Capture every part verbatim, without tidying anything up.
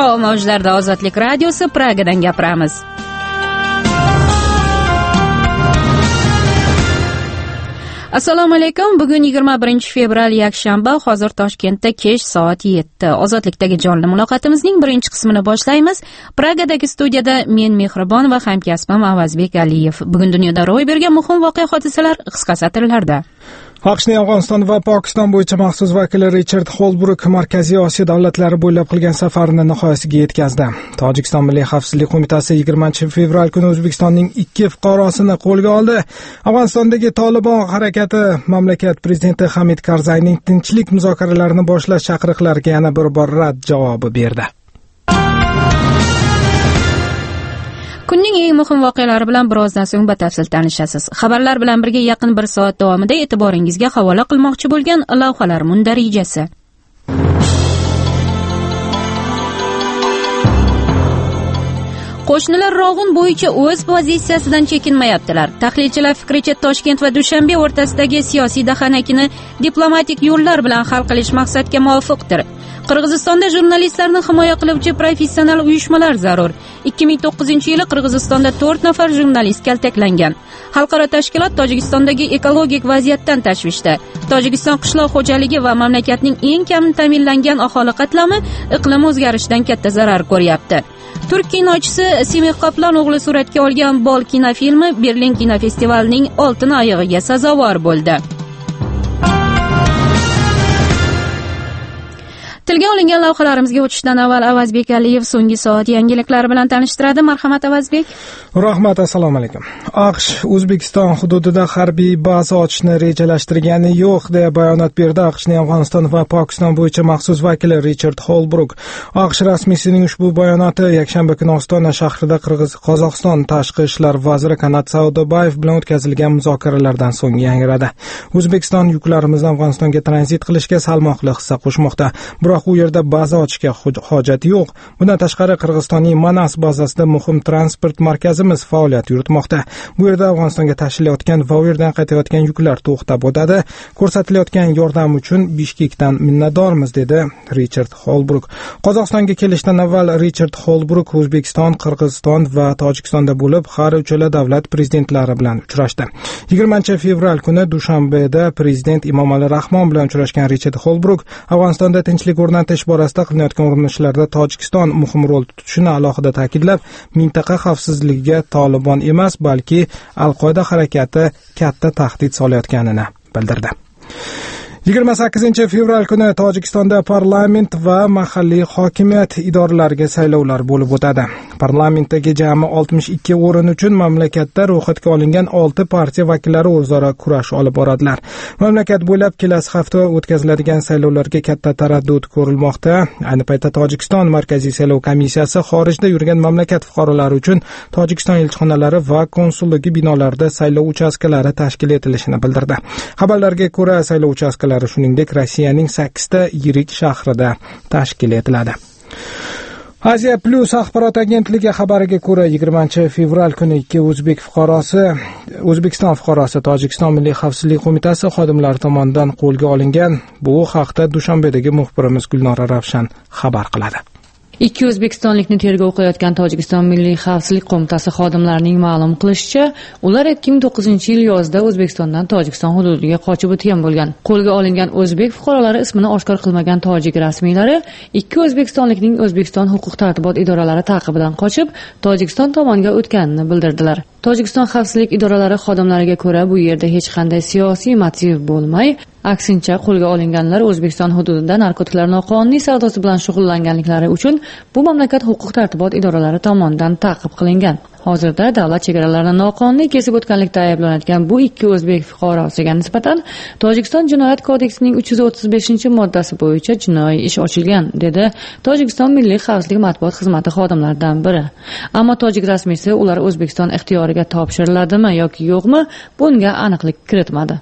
Merhaba, mavjlarda Ozodlik radiosi, Pragadan gapiramiz. Assalomu alaykum. Bugun yigirma birinchi fevral yakshanba, hozir Toshkentda kech soat yetti. Ozodlikdagi jonli muloqotimizning birinchi qismini boshlaymiz. Pragadagi studiyada men Mehribon va hamkasbim Avazbek Aliyev. Bugun dunyoda ro'y bergan muhim voqea hodisalar qisqa satrlarda. AQShning Afg'oniston va Pokiston bo'yicha maxsus vakili Richard Holbruk Markaziy Osiyo davlatlari bo'ylab qilgan safarini nihoyasiga yetkazdi. Tojikiston Milliy xavfsizlik qo'mitasi yigirmanchi fevral kuni O'zbekistonning ikki fuqarosini qo'lga oldi. Afg'onistondagi Tolibon harakati mamlakat prezidenti Hamid Karzayning tinchlik muzokaralarini boshlash chaqiriqlariga yana bir bor rad javobi berdi. Kunning eng muhim voqealari bilan birozdan so'ng batafsil tanishasiz. Xabarlar bilan birga yaqin bir soat davomida e'tiboringizga havola qilmoqchi bo'lgan lavhalar mundarijasi. Qo'shnilar Rog'un bo'yicha o'z pozitsiyasidan chekinmayaptilar. Tahlilchilar fikricha, Toshkent va Dushanbe o'rtasidagi siyosiy dahanakni diplomatik yo'llar bilan hal qilish maqsadga muvofiqdir. Qirg'izistonda jurnalistlarni himoya qiluvchi professional uyushmalar zarur. ikki ming to'qqizinchi yili Qirg'izistonda to'rt nafar jurnalist kaltaklangan. Xalqaro tashkilot Tojikistondagi ekologik vaziyatdan tashvishda. Tojikiston qishloq xo'jaligi va mamlakatning eng kam ta'minlangan aholi qatlami iqlim o'zgarishidan katta zarar ko'ryapti. Turk kinochisi Semih Qoplan o'g'li suratga olgan Bol kinofilmi Berlin kinofestivalining oltin oyig'iga sazovor bo'ldi. Tilga olingan lavhalarimizga o'tishdan avval Avazbek Aliyev so'nggi soat yangiliklari bilan tanishtiradi. Marhamat Avazbek. Rahmat, assalomu alaykum. AQSh O'zbekiston hududida harbiy baza ochishni rejalashtirgani yo'q deya bayonot berdi AQShning Afg'oniston va Pokiston bo'yicha maxsus vakili Richard Holbruk. AQSh rasmiysining ushbu bayonoti yakshanba kuni Ostona shahrida Qirg'iz Qozog'iston tashqi ishlar vaziri Kanat Saudobayev bilan o'tkazilgan muzokaralardan so'ng yangradi. O'zbekiston yuklarimizni Afg'onistonga tranzit qilishga salmoqli hissa qo'shmoqda. Biroq u yerda baza ochishga hojat yo'q. Bundan tashqari Qirg'izistonning Manas bazasida muhim transport markazimiz faoliyat yuritmoqda. Bu yerda Afg'onistonga tashilayotgan va u yerdan qaytayotgan yuklar to'xtab o'tadi. Ko'rsatilayotgan yordam uchun Bishkekdan minnatdormiz, dedi Richard Holbruk. Qozog'istonga kelishdan avval Richard Holbruk O'zbekiston, Qirg'iziston va Tojikistonda bo'lib, har uchala davlat prezidentlari bilan uchrashdi. yigirmanchi fevral kuni Dushanbeda prezident Emomali Rahmon bilan uchrashgan Richard Holbruk Afg'onistonda tinchlik o'rnatish borasida qilinayotgan urinishlarda Tojikiston muhim rol tutishini alohida ta'kidlab, mintaqa xavfsizligiga Tolibon emas, balki Al-Qoida harakati katta tahdid solayotganini bildirdi. yigirma sakkizinchi fevral kuni Tojikistonda parlament va mahalliy hokimiyat idoralariga saylovlar bo'lib o'tadi. Parlamentdagi jami oltmish ikki o'rin uchun mamlakatda ro'yxatga olingan olti partiya vakillari o'zaro kurash olib boradilar. Mamlakat bo'ylab kelasi hafta o'tkaziladigan saylovlarga katta taraddud ko'rilmoqda. Ayni paytda Tojikiston Markaziy saylov komissiyasi xorijda yurgan mamlakat fuqarolari uchun Tojikiston elchixonalari va konsulligi binolarida saylov uchastkalari tashkil etilishini bildirdi. Xabarlarga ko'ra, saylov uchastkalari shuningdek Rossiyaning sakkizta yirik shahrida tashkil etiladi. Aziya Plus axborot agentligi xabariga ko'ra, yigirmanchi fevral kuni ikki o'zbek fuqarosi, O'zbekiston fuqarosi Tojikiston Milliy xavfsizlik qo'mitasi xodimlari tomonidan qo'lga olingan. Bu haqda Dushanbedagi muxbirimiz Gulnora Ravshan xabar qiladi. Ikki o'zbekistonlikni tergov qilayotgan Tojikiston Milliy xavfsizlik qo'mitasi xodimlarining ma'lum qilishicha, ular ikki ming to'qqizinchi yil yozida O'zbekistondan Tojikiston hududiga qochib o'tgan bo'lgan. Qo'lga olingan o'zbek fuqarolari ismini oshkor qilmagan tojik rasmiylari ikki o'zbekistonlikning O'zbekiston huquq-tartibot idoralari ta'qibidan qochib, Tojikiston tomoniga o'tganini bildirdilar. Tojikiston xavfsizlik idoralari xodimlariga ko'ra, bu yerda hech qanday siyosiy motiv bo'lmay, aksincha qo'lga olinganlar O'zbekiston hududida narkotiklar noqonuniy savdosi bilan shug'ullanganliklari uchun bu mamlakat huquq-tartibot idoralari tomonidan ta'qib qilingan. Hozirda davlat chegaralarini noqonuniy kesib o'tganlikda ayblanayotgan bu ikki o'zbek fuqarosiga nisbatan Tojikiston Jinoyat kodeksining uch yuz o'ttiz beshinchi moddasi bo'yicha jinoiy ish ochilgan, dedi Tojikiston Milliy xavfsizlik matbuot xizmati xodimlaridan biri. Ammo tojik rasmiysi ular O'zbekiston ixtiyoriga topshiriladimi yoki yo'qmi, bunga aniqlik kiritmadi.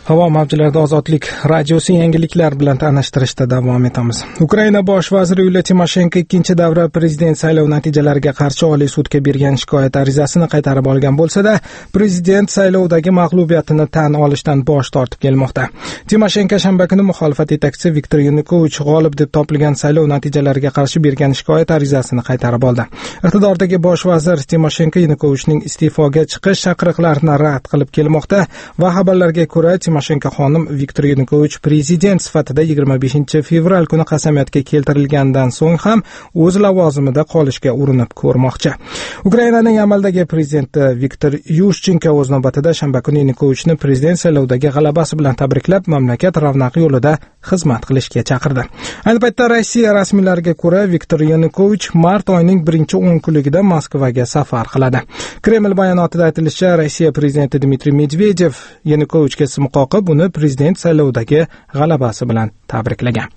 Havo mavjlarida Ozodlik radiosi yangiliklar bilan tanishtirishda davom etamiz. Ukraina bosh vaziri Yuliya Timoshenko ikkinchi davra prezident saylov natijalariga qarshi Oliy sudga bergan shikoyat arizasini qaytarib olgan bo'lsa-da, prezident saylovdagi mag'lubiyatini tan olishdan bosh tortib kelmoqda. Timoshenko shanba kuni muxolifat yetakchisi Viktor Yanukovich g'olib deb topilgan saylov natijalariga qarshi bergan shikoyat arizasini qaytarib oldi. Iqtidordagi bosh vazir Timoshenko Yanukovichning iste'foga chiqish chaqiriqlarini rad qilib kelmoqda va xabarlarga ko'ra Timoshenko xonim Viktor Yanukovich prezident sifatida yigirma beshinchi fevral kuni qasamyatga keltirilgandan so'ng ham o'z lavozimida qolishga urinib ko'rmoqchi. Ukrainaning amaldagi prezidenti Viktor Yushchenko o'z navbatida shanba kuni Yanukovichni prezident saylovdagi g'alabasi bilan tabriklab, mamlakat ravnaqi yo'lida xizmat qilishga chaqirdi. Ayni paytda Rossiya rasmiylariga ko'ra Viktor Yanukovich mart oyining birinchi o'n kunligida Moskvaga safar qiladi. Kreml bayonotida aytilishicha, Rossiya prezidenti Dmitriy Medvedev Yanukovichga qoqib uni prezident saylovidagi g'alabasi bilan tabriklagan.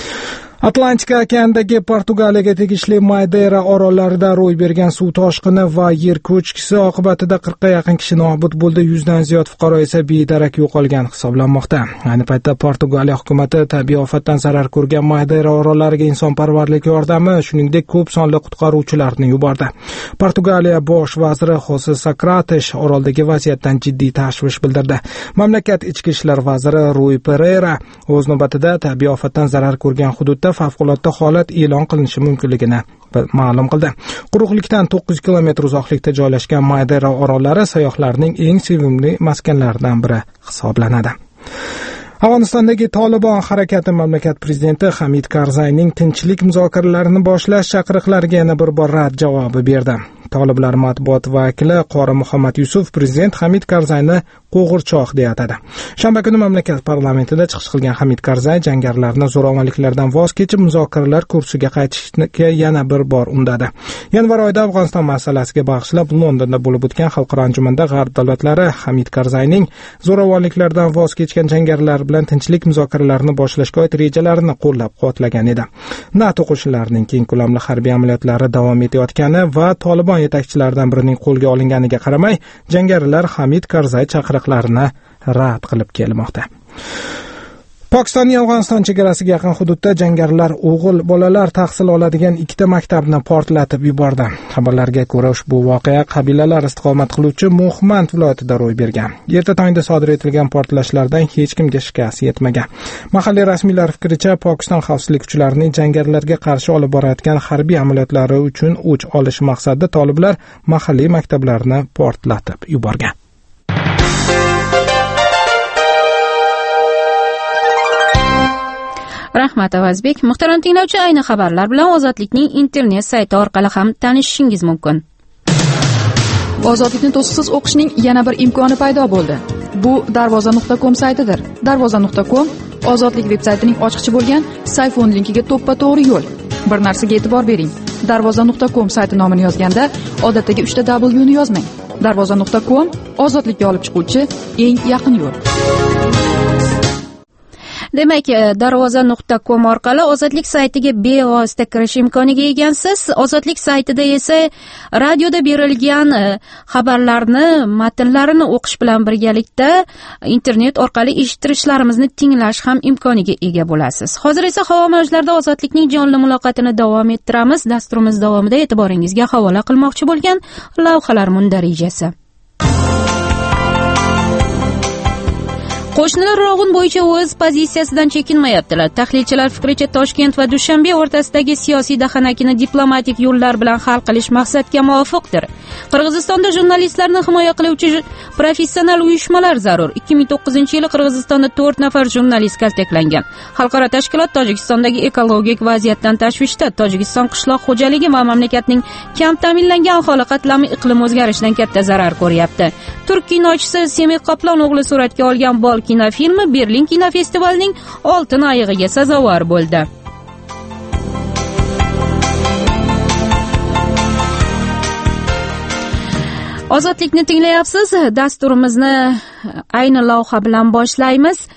Atlantika okeanidagi Portugaliyaga tegishli Madeira orollarida ro'y bergan suv toshqini va yer ko'chkisi oqibatida qirqqa yaqin kishi nobud bo'ldi, yuzdan ziyod fuqaro esa bedarak yo'qolgan hisoblanmoqda. Ayni paytda Portugaliya hukumati tabiiy ofatdan zarar ko'rgan Madeira orollariga insonparvarlik yordami, shuningdek ko'p sonli qutqaruvchilarni yubordi. Portugaliya bosh vaziri Jose Socrates oroldagi vaziyatdan jiddiy tashvish bildirdi. Mamlakat ichki ishlar vaziri Rui Pereira o'z navbatida tabiiy ofatdan zarar ko'rgan hududda favqulodda holat e'lon qilinishi mumkinligini ma'lum qildi. Quruqlikdan to'qqiz kilometr uzoqlikda joylashgan Madeira orollari sayyohlarning eng sevimli maskanlaridan biri hisoblanadi. Afg'onistondagi Tolibon harakati mamlakat prezidenti Hamid Karzayning tinchlik muzokaralarini boshlash chaqiriqlariga yana bir bor rad javobi berdi. Toliblar matbuot vakili Qori Muhammad Yusuf prezident Hamid Karzayni qo'g'irchoq deya atadi. Shanba kuni mamlakat parlamentida chiqish qilgan Hamid Karzay jangarilarni zo'ravonliklardan voz kechib muzokaralar kursiga qaytishga yana bir bor undadi. Yanvar oyida Afg'oniston masalasiga bag'ishlab Londonda bo'lib o'tgan xalqaro anjumanda G'arb davlatlari Hamid Karzayning zo'ravonliklardan voz kechgan jangarilar bilan tinchlik muzokaralarini boshlashga oid rejalarini qo'llab-quvvatlagan edi. NATO qo'shinlarining keng ko'lamli harbiy amaliyotlari davom etayotgani va Tolibon yetakchilaridan birining qo'lga olinganiga qaramay, jangarilar Hamid Karzay chaqiriqlarini rad qilib kelmoqda. Pokistonning Afg'oniston chegarasiga yaqin hududda jangarilar o'g'il bolalar tahsil oladigan ikkita maktabni portlatib yubordi. Xabarlarga ko'ra, ushbu voqea qabilalar istiqomat qiluvchi Muhmand viloyatida ro'y bergan. Erta tongda sodir etilgan portlashlardan hech kimga shikast yetmagan. Mahalliy rasmiylar fikricha, Pokiston xavfsizlik kuchlarining jangarilarga qarshi olib borayotgan harbiy amaliyotlari uchun o'ch olish maqsadida toliblar mahalliy maktablarni portlatib yuborgan. Rahmat Avazbek. Muhtaram tinglovchi, ayni xabarlar bilan Ozodlikning internet sayti orqali ham tanishishingiz mumkin. Ozodlikni to'siqsiz o'qishning yana bir imkoni paydo bo'ldi. Bu darvoza nuqta com saytidir. darvoza nuqta com Ozodlik veb-saytining ochiqchi bo'lgan sayfon linkiga to'ppa-to'g'ri yo'l. Bir narsaga e'tibor bering. darvoza nuqta com sayti nomini yozganda odatdagi uchta W ni yozmang. darvoza nuqta com ozodlikka olib chiquvchi eng yaqin yo'l. Demak, darvoza nuqta com orqali Ozodlik saytiga bevosita kirish imkoniga egasiz. Ozodlik saytida esa radioda berilgan xabarlarni, matnlarini o'qish bilan birgalikda internet orqali eshittirishlarimizni tinglash ham imkoniga ega bo'lasiz. Hozir esa havo mavjlarida Ozodlikning jonli muloqotini davom ettiramiz. Dasturimiz davomida e'tiboringizga havola qilmoqchi bo'lgan lavhalar mundarijasi. Qo'shnilar Rog'un bo'yicha o'z pozitsiyasidan chekinmayaptilar. Tahlilchilar fikricha, Toshkent va Dushanbe o'rtasidagi siyosiy dahanakini diplomatik yo'llar bilan hal qilish maqsadga muvofiqdir. Qirg'izistonda jurnalistlarni himoya qiluvchi professional uyushmalar zarur. ikki ming to'qqizinchi yili Qirg'izistonda to'rt nafar jurnalist kaltaklangan. Xalqaro tashkilot Tojikistondagi ekologik vaziyatdan tashvishda. Tojikiston qishloq xo'jaligi va mamlakatning kam ta'minlangan aholi qatlami iqlim o'zgarishidan katta zarar ko'ryapti. Turk kinochisi Semih Qoplon o'g'li suratga olgan bol kinofilmi Berlin kinofestivalining oltin ayig'iga sazovor bo'ldi. Ozodlikni tinglayapsiz. Dasturimizni ayni lavha bilan boshlaymiz.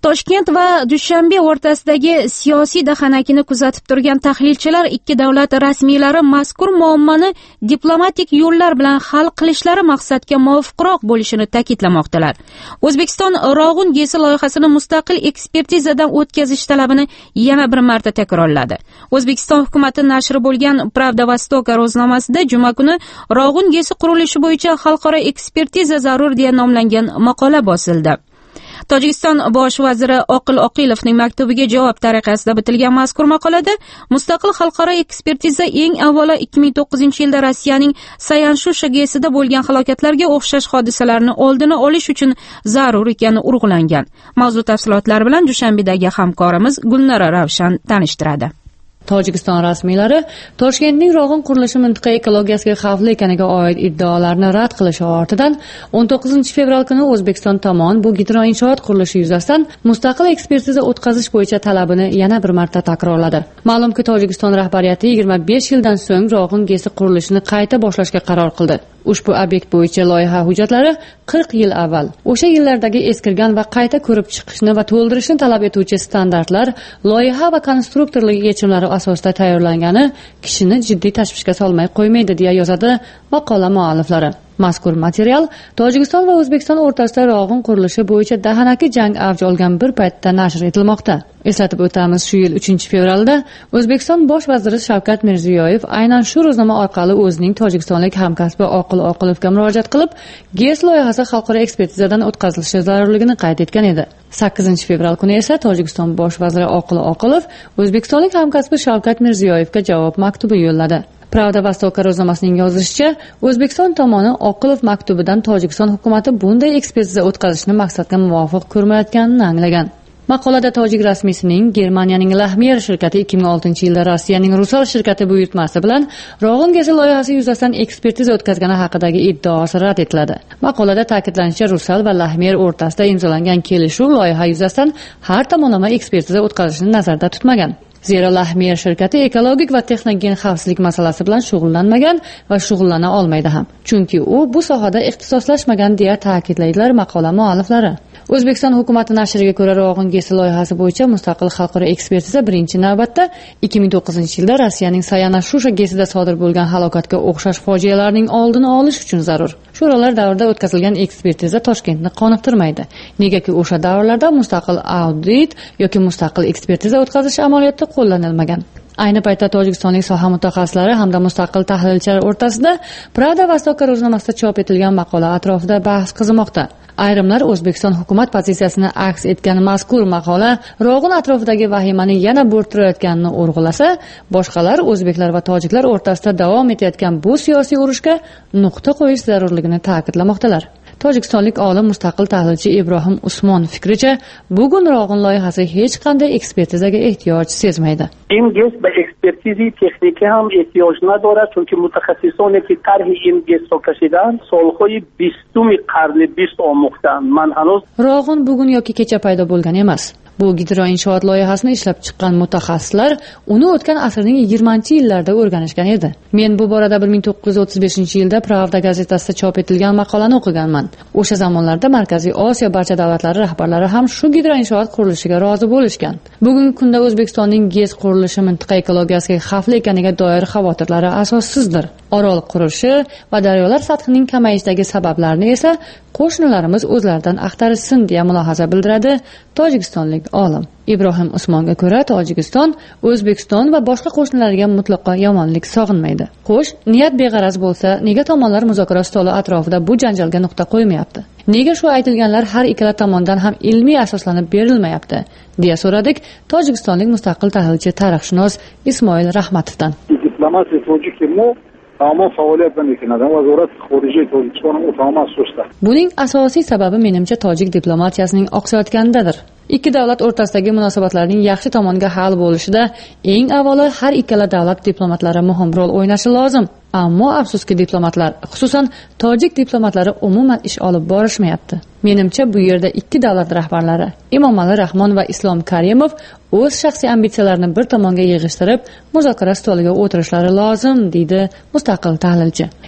Toshkent va Dushanbe o'rtasidagi siyosiy dahanakini kuzatib turgan tahlilchilar ikki davlat rasmiylari mazkur muammoni diplomatik yo'llar bilan hal qilishlari maqsadga muvofiqroq bo'lishini ta'kidlamoqdalar. O'zbekiston Rog'un gesi loyihasini mustaqil ekspertizadan o'tkazish talabini yana bir marta takrorladi. O'zbekiston hukumati nashri bo'lgan Pravda Vostoka ro'znomasida juma kuni Rog'un gesi qurilishi bo'yicha xalqaro ekspertiza zarur deya nomlangan maqola bosildi. Tojikiston bosh vaziri Oqil Oqilovning maktubiga javob tariqasida bitilgan mazkur maqolada mustaqil xalqaro ekspertiza eng avvalo ikki ming to'qqizinchi yilda Rossiyaning Sayan-Shusha gesida bo'lgan halokatlarga o'xshash hodisalarni oldini olish uchun zarur ekani urg'ulangan. Mavzu tafsilotlari bilan Dushanbedagi hamkorimiz Gulnora Ravshan tanishtiradi. Tojikiston rasmiylari Toshkentning Rog'un qurilishi mintaqa ekologiyasiga xavfli ekaniga oid iddaolarni rad qilishi ortidan o'n to'qqizinchi fevral kuni O'zbekiston tomon bu gidroinshoot qurilishi yuzasidan mustaqil ekspertiza o'tkazish bo'yicha talabini yana bir marta takrorladi. Ma'lumki, Tojikiston rahbariyati yigirma besh yildan so'ng Rog'un gesi qurilishini qayta boshlashga qaror qildi. Ushbu obyekt bo'yicha loyiha hujjatlari qirq yil avval o'sha yillardagi eskirgan va qayta ko'rib chiqishni va to'ldirishni talab etuvchi standartlar, loyiha va konstruktorlik yechimlari asosida tayyorlangani kishini jiddiy tashvishga solmay qo'ymaydi, deya yozadi maqola mualliflari. Mazkur material Tojikiston va O'zbekiston o'rtasida Rog'un qurilishi bo'yicha dahanaki jang avj olgan bir paytda nashr etilmoqda. Eslatib o'tamiz, shu yil uchinchi fevralda O'zbekiston bosh vaziri Shavkat Mirziyoyev aynan shu ro'znoma orqali o'zining tojikistonlik hamkasbi Oqil Oqilovga murojaat qilib, GES loyihasi xalqaro ekspertizadan o'tkazilishi zarurligini qayd etgan edi. sakkizinchi fevral kuni esa Tojikiston bosh vaziri Oqil Oqilov o'zbekistonlik hamkasbi Shavkat Mirziyoyevga javob maktubi yo'lladi. Pravda Vostoka ro'znomasining yozishicha, O'zbekiston tomoni Oqilov maktubidan Tojikiston hukumati bunday ekspertiza o'tkazishni maqsadga muvofiq ko'rmayotganini anglagan. Maqolada tojik rasmiysining Germaniyaning Lahmier shirkati ikki ming oltinchi yilda Rossiyaning Rusal shirkati buyurtmasi bilan Rog'un gesi loyihasi yuzasidan ekspertiza o'tkazgani haqidagi iddaosi rad etiladi. Maqolada ta'kidlanishicha, Rusal va Lahmier o'rtasida imzolangan kelishuv loyiha yuzasidan har tomonlama ekspertiza o'tkazishni nazarda tutmagan. Zero Lahmier shirkati ekologik va texnogen xavfsizlik masalasi bilan shug'ullanmagan va shug'ullana olmaydi ham. Chunki u bu sohada ixtisoslashmagan, deya ta'kidlaydilar maqola mualliflari. O'zbekiston hukumati nashriga ko'ra, Rog'un gesi loyihasi bo'yicha mustaqil xalqaro ekspertiza birinchi navbatda ikki ming to'qqizinchi yilda Rossiyaning Sayan-Shusha gesida sodir bo'lgan halokatga o'xshash fojialarning oldini olish uchun zarur. Shu rollar davrida o'tkazilgan ekspertiza Toshkentni qoniqtirmaydi. Negaki o'sha davrlarda mustaqil audit yoki mustaqil ekspertiza o'tkazish amaliyotda qo'llanilmagan. Ayni paytda tojikistonlik soha mutaxassislari hamda mustaqil tahlilchilar o'rtasida Pravda Vostoka ro'znomasida chop etilgan maqola atrofida bahs qizimoqda. Ayrimlar O'zbekiston hukumat pozitsiyasini aks etgan mazkur maqola Rog'un atrofidagi vahimani yana bo'rttirayotganini urg'ulasa, boshqalar o'zbeklar va tojiklar o'rtasida davom etayotgan bu siyosiy urushga nuqta qo'yish zarurligini ta'kidlamoqdalar. Tojikistonlik olim mustaqil tahlilchi Ibrohim Usmon fikricha, bugun Rog'un loyihasi hech qanday ekspertizaga ehtiyoj sezmaydi. این گس به اکسپرتیزی تکنیکی هم احتیاج ندارد، چون که متخصصانی که طرح این گس را کشیدن سالهای بیستم قرن بیست آموختند. من هنوز Rog'un bugun yoki kecha paydo bo'lgan emas. Bu gidroinshoot loyihasini ishlab chiqqan mutaxassislar uni o'tgan asrning yigirmanchi yillarida o'rganishgan edi. Men bu borada bir ming to'qqiz yuz o'ttiz beshinchi yilda Pravda gazetasida chop etilgan maqolani o'qiganman. O'sha zamonlarda Markaziy Osiyo barcha davlatlari rahbarlari ham shu gidroinshoot qurilishiga rozi bo'lishgan. Bugungi kunda O'zbekistonning GES qurilishi mintaqa ekologiyasiga xavfli ekaniga doir xavotirlari asossizdir. Orol qurishi va daryolar sathining kamayishidagi sabablarni esa qo'shnilarimiz o'zlaridan axtarishsin, deya mulohaza bildiradi tojikistonlik olim. Ibrohim Usmonga ko'ra, Tojikiston O'zbekiston va boshqa qo'shnilariga mutlaqo yomonlik sog'inmaydi. Xo'sh, niyat beg'araz bo'lsa, nega tomonlar muzokara stoli atrofida bu janjalga nuqta qo'ymayapti? Nega shu aytilganlar har ikkala tomondan ham ilmiy asoslanib berilmayapti, deya so'radik tojikistonlik mustaqil tahlilchi, tarixshunos Ismoil Rahmatovdan. Diplomatiya tojikmi tamamen faoliyat mekanizmi vazorat xorijiy Tojikiston u tamamen sustda. Buning asosiy sababi menimcha tojik diplomatiyasining oqsayotganidadir. Ikki davlat o'rtasidagi munosabatlarning yaxshi tomonga hal bo'lishida eng avvalo har ikkala davlat diplomatlari muhim rol o'ynashi lozim. Ammo afsuski diplomatlar, xususan tojik diplomatlari umuman ish olib borishmayapti. Menimcha bu yerda ikki davlat rahbarlari, Emomali Rahmon va Islom Karimov o'z shaxsiy ambitsiyalarini bir tomonga yig'ishtirib, muzokara stoliga o'tirishlari lozim, deydi mustaqil tahlilchi.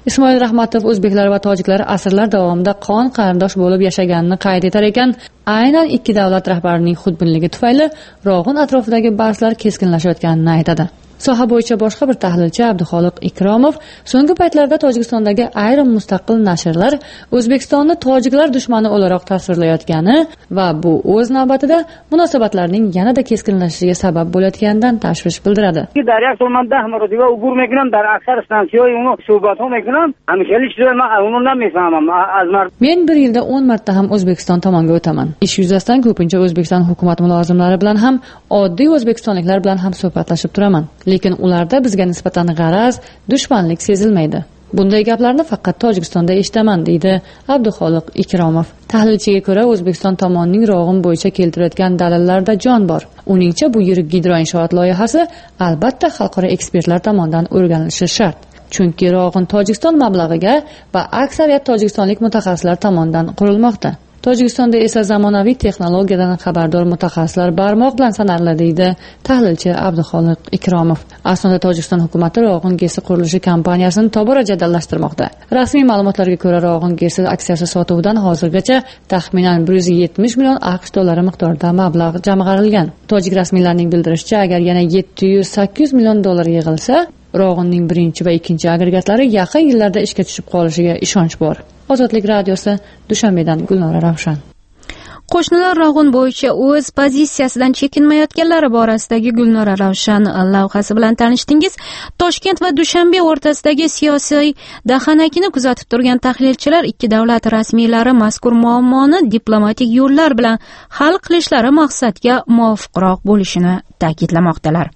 Ismoil Rahmatov o'zbeklar va tojiklar asrlar davomida qon qarindosh bo'lib yashaganini qayd etar ekan, aynan ikki davlat rahbarining xudbinligi tufayli Rog'un atrofidagi bahslar keskinlashayotganini aytadi. Soha bo'yicha boshqa bir tahlilchi Abduxoliq Ikromov so'nggi paytlarda Tojikistondagi ayrim mustaqil nashrlar O'zbekistonni tojiklar dushmani o'laroq tasvirlayotgani va bu o'z navbatida munosabatlarning yanada keskinlashishiga sabab bo'layotganidan tashvish bildiradi. در یک سالمنده هم رو دیگه عبور میکنم در اکثر استانسی‌های اونو صحبت ها میکنم همیشه چیزای من اونو نمیفهمم از مرد. Men bir yilda o'n marta ham O'zbekiston tomonga o'taman. Ish yuzasidan ko'pincha O'zbekiston hukumat mulozimlari bilan ham, oddiy o'zbekistonliklar bilan ham suhbatlashib turaman. Lekin ularda bizga nisbatan g'araz, dushmanlik sezilmaydi. Bunday gaplarni faqat Tojikistonda eshitaman, deydi Abduxoliq Ikromov. Tahlilchiga ko'ra, O'zbekiston tomonining Rog'un bo'yicha keltirayotgan dalillarda jon bor. Uningcha, bu yirik gidroinshoot loyihasi albatta xalqaro ekspertlar tomonidan o'rganilishi shart. Chunki Rog'un Tojikiston mablag'iga va aksariyat tojikistonlik mutaxassislar tomonidan qurilmoqda. Tojikistonda esa zamonaviy texnologiyadan xabardor mutaxassislar barmoq bilan sanarli, deydi tahlilchi Abduxoliq Ikromov. Aslida Tojikiston hukumati Rog'un gesi qurilishi kampaniyasini tobora jadallashtirmoqda. Rasmiy ma'lumotlarga ko'ra, Rog'un gesi aksiyasi sotuvidan hozirgacha taxminan bir yuz yetmish million AQSh dollari miqdorida mablag' jamg'arilgan. Tojik rasmiylarining bildirishicha, agar yana yetti yuz sakkiz yuz million dollar yig'ilsa, Rog'unning birinchi va ikkinchi agregatlari yaqin yillarda ishga tushib qolishiga ishonch bor. Ozodlik radiosi, Dushanbedan Gulnora Ravshan. Qo'shnilar Rog'un bo'yicha o'z pozitsiyasidan chekinmayotganlari borasidagi Gulnora Ravshan lavhasi bilan tanishdingiz. Toshkent va Dushanbe o'rtasidagi siyosiy dahanakini kuzatib turgan tahlilchilar ikki davlat rasmiylari mazkur muammoni diplomatik yo'llar bilan hal qilishlari maqsadga muvofiqroq bo'lishini ta'kidlamoqdalar.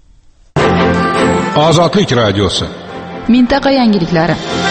Ozodlik radiosi. Mintaqa yangiliklari.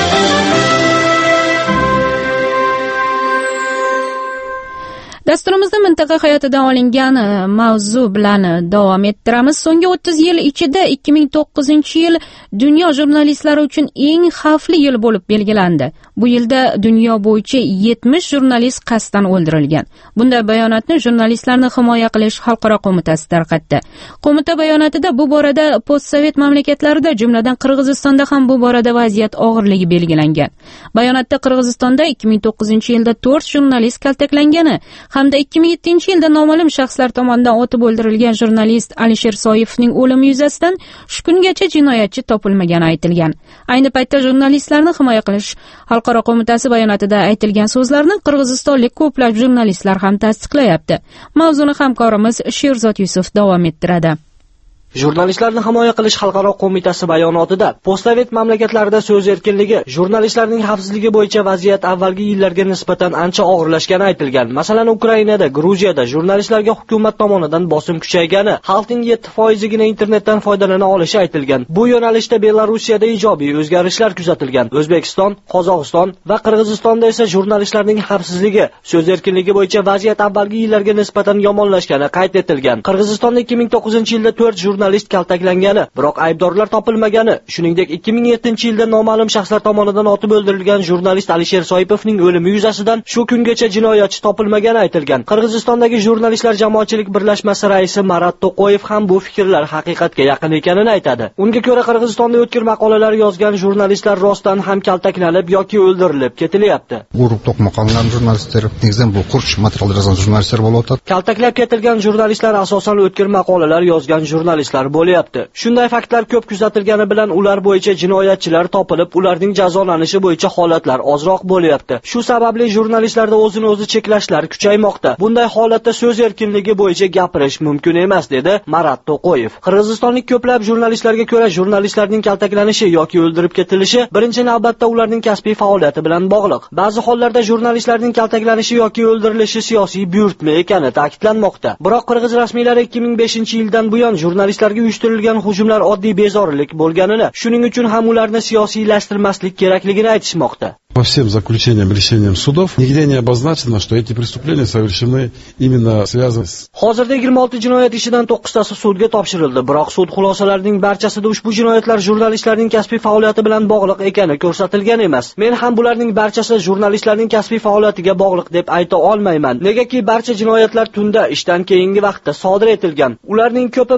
Dasturimizda mintaqa hayotidan olingan mavzu bilan davom ettiramiz. So'nggi o'ttiz yil ichida ikki ming to'qqizinchi yil dunyo jurnalistlari uchun eng xavfli yil bo'lib belgilandi. Bu yilda dunyo bo'yicha yetmish jurnalist qasddan o'ldirilgan. Bunday bayonotni Jurnalistlarni himoya qilish xalqaro qo'mitasi tarqatdi. Qo'mita bayonotida bu borada postsovet mamlakatlarida, jumladan Qirg'izistonda ham bu borada vaziyat og'irligi belgilangan. Bayonotda Qirg'izistonda ikki ming to'qqizinchi yilda to'rt jurnalist kaltaklangani hamda ikki ming yettinchi yilda noma'lum shaxslar tomonidan otib o'ldirilgan jurnalist Alisher Soyevning o'limi yuzasidan shu kungacha jinoyatchi topilmagani aytilgan. Ayni paytda Jurnalistlarni himoya qilish xalqaro qo'mitasi bayonotida aytilgan so'zlarni qirg'izistonlik ko'plab jurnalistlar ham tasdiqlayapti. Mavzuni hamkorimiz Sherzod Yusuf davom ettiradi. Jurnalistlarni himoya qilish xalqaro qo'mitasi bayonotida postsovet mamlakatlarida so'z erkinligi, jurnalistlarning xavfsizligi bo'yicha vaziyat avvalgi yillarga nisbatan ancha og'irlashgani aytilgan. Masalan, Ukrainada, Gruziyada jurnalistlarga hukumat tomonidan bosim kuchaygani, xalqning yetti foizigina internetdan foydalana olishi aytilgan. Bu yo'nalishda Belarusiyada ijobiy o'zgarishlar kuzatilgan. O'zbekiston, Qozog'iston va Qirg'izistonda esa jurnalistlarning xavfsizligi, so'z erkinligi bo'yicha vaziyat avvalgi yillarga nisbatan yomonlashgani qayd etilgan. Qirg'izistonda ikki ming to'qqizinchi yilda to'rt jurnalist kaltaklangani, biroq aybdorlar topilmagani, shuningdek ikki ming yettinchi yilda noma'lum shaxslar tomonidan otib o'ldirilgan jurnalist Alisher Soipovning o'limi yuzasidan shu kungacha jinoyatchi topilmagani aytilgan. Qirg'izistondagi jurnalistlar jamoatchilik birlashmasi raisi Marat To'qoyev ham bu fikrlar haqiqatga yaqin ekanini aytadi. Unga ko'ra, Qirg'izistonda o'tkir maqolalar yozgan jurnalistlar rostdan ham kaltaklanib yoki o'ldirilib ketilyapti. Urib to'qmoqlangan jurnalistlar, negizdan bu qurch material yozgan jurnalistlar bo'lyapti. Kaltaklab ketilgan jurnalistlar asosan o'tkir maqolalar yozgan jurnalistlar bo'lyapti. Shunday faktlar ko'p kuzatilgani bilan ular bo'yicha jinoyatchilar topilib, ularning jazolanishi bo'yicha holatlar ozroq bo'lyapti. Shu sababli jurnalistlarda o'zini o'zi cheklashlar kuchaymoqda. Bunday holatda so'z erkinligi bo'yicha gapirish mumkin emas, dedi Marat To'qoyev. Qirg'izistonlik ko'plab jurnalistlarga ko'ra, jurnalistlarning kaltaklanishi yoki o'ldirib ketilishi birinchi navbatda ularning kasbiy faoliyati bilan bog'liq. Ba'zi hollarda jurnalistlarning kaltaklanishi yoki o'ldirilishi siyosiy buyurtma ekani ta'kidlanmoqda. Biroq Qirg'iz rasmiylari ikki ming beshinchi yildan buyon jurnalistlarga uyushtirilgan hujumlar oddiy bezorilik bo'lganini, shuning uchun ham ularni siyosiylashtirmaslik kerakligini aytishmoqda. По всем заключениям, решениям судов нигде не обозначено, что эти преступления совершены именно связаны с... Hozirda yigirma olti jinoyat ishidan to'qqiztasi sudga topshirildi, biroq sud xulosalarining barchasida ushbu jinoyatlar jurnalistlarning kasbiy faoliyati bilan bog'liq ekani ko'rsatilgan emas. Men ham bularning barchasi jurnalistlarning kasbiy faoliyatiga bog'liq deb ayta olmayman. Negaki barcha jinoyatlar tunda ishdan keyingi vaqtda sodir etilgan. Ularning ko'pi maishiy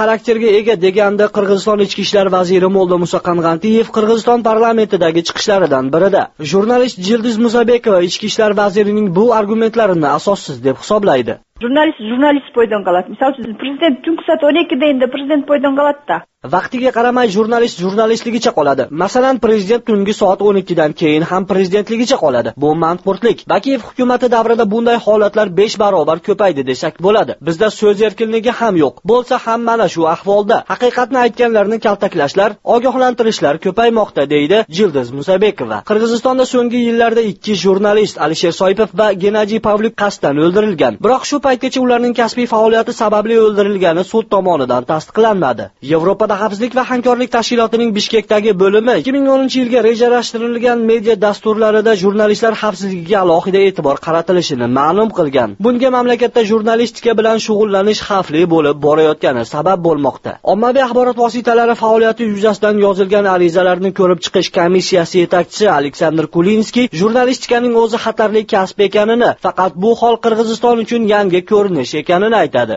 xarakterga ega degandi Qirg'iziston ichki ishlar vaziri Moldomusa Qangantiyev Qirg'iziston parlamentidagi chiqishlaridan birida. Jurnalist Jildiz Musabekova ichki ishlar vazirining bu argumentlarini asossiz deb hisoblaydi. Jurnalist jurnalist poydan qoladi. Misol uchun prezident tungi soat o'n ikkida endi prezident poydan qoladi-da. Vaqtiga qaramay jurnalist jurnalistligicha qoladi. Masalan, prezident tungi soat o'n ikkidan keyin ham prezidentligicha qoladi. Bu mantiqlik. Bakiyev hukumati davrida bunday holatlar besh barobar ko'paydi desak bo'ladi. Bizda so'z erkinligi ham yo'q. Bo'lsa ham mana shu ahvolda haqiqatni aytganlarni kaltaklashlar, ogohlantirishlar ko'paymoqda, deydi Jildiz Musabekova. Qirg'izistonda so'nggi yillarda ikki jurnalist Alisher Soipov va Gennadiy Pavlyuk qasddan o'ldirilgan. Biroq shu paytgacha ularning kasbiy faoliyati sababli o'ldirilgani sud tomonidan tasdiqlanmadi. Yevropada Xavfsizlik va hamkorlik tashkilotining Bishkekdagi bo'limi ikki ming o'ninchi yilga rejalashtirilgan media dasturlarida jurnalistlar xavfsizligiga alohida e'tibor qaratilishini ma'lum qilgan. Bunga mamlakatda jurnalistika bilan shug'ullanish xavfli bo'lib borayotgani sabab bo'lmoqda. Ommaviy axborot vositalari faoliyati yuzasidan yozilgan arizalarni ko'rib chiqish komissiyasi yetakchisi Aleksandr Kulinskiy jurnalistikaning o'zi xatarli kasb ekanini, faqat bu hol Qirg'iziston uchun yangi ko'rinish ekanini aytadi.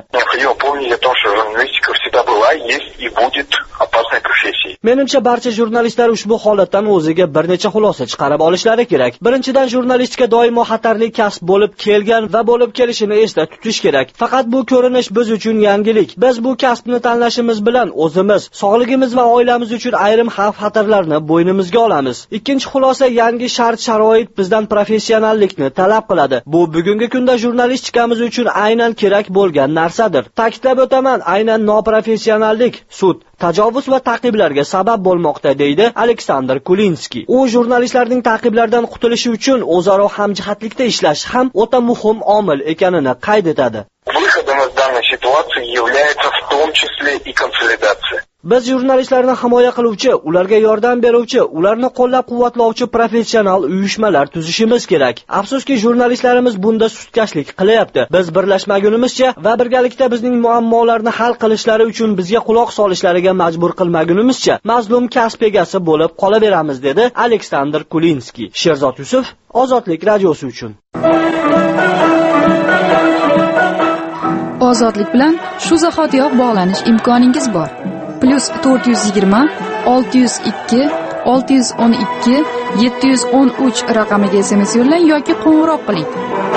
Menimcha barcha jurnalistlar ushbu holatdan o'ziga bir necha xulosa chiqarib olishlari kerak. Birinchidan, jurnalistika doimo xatarli kasb bo'lib kelgan va bo'lib kelishini esda tutish kerak. Faqat bu ko'rinish biz uchun yangilik. Biz bu kasbni tanlashimiz bilan o'zimiz, sog'ligimiz va oilamiz uchun ayrim xavf-xatarlarni bo'ynimizga olamiz. Ikkinchi xulosa, yangi shart-sharoit bizdan professionallikni talab qiladi. Bu bugungi kunda jurnalistikamiz uchun aynan kerak bo'lgan narsadir. Ta'kidlab o'taman, aynan noprofessionallik, sud, tajovuz va ta'qiblarga sabab bo'lmoqda, deydi Aleksandr Kulinskiy. U jurnalistlarning ta'qiblardan qutulishi uchun o'zaro hamjihatlikda ishlash ham o'ta muhim omil ekanini qayd etadi. Biz jurnalistlarni himoya qiluvchi, ularga yordam beruvchi, ularni qo'llab-quvvatlovchi professional uyushmalar tuzishimiz kerak. Afsuski, jurnalistlarimiz bunda sustkashlik qilyapti. Biz birlashmagunimizcha va birgalikda bizning muammolarni hal qilishlari uchun bizga quloq solishlariga majbur qilmagunimizcha mazlum kasb egasi bo'lib qolaveramiz, dedi Aleksandr Kulinskiy. Sherzod Yusuf, Ozodlik radiosi uchun. Ozodlik bilan shu zahotiyoq bog'lanish imkoningiz bor. Plus to'rt yuz yigirma olti yuz ikki olti yuz o'n ikki yetti yuz o'n uch raqamiga S M S yo'llang yoki qo'ng'iroq qiling.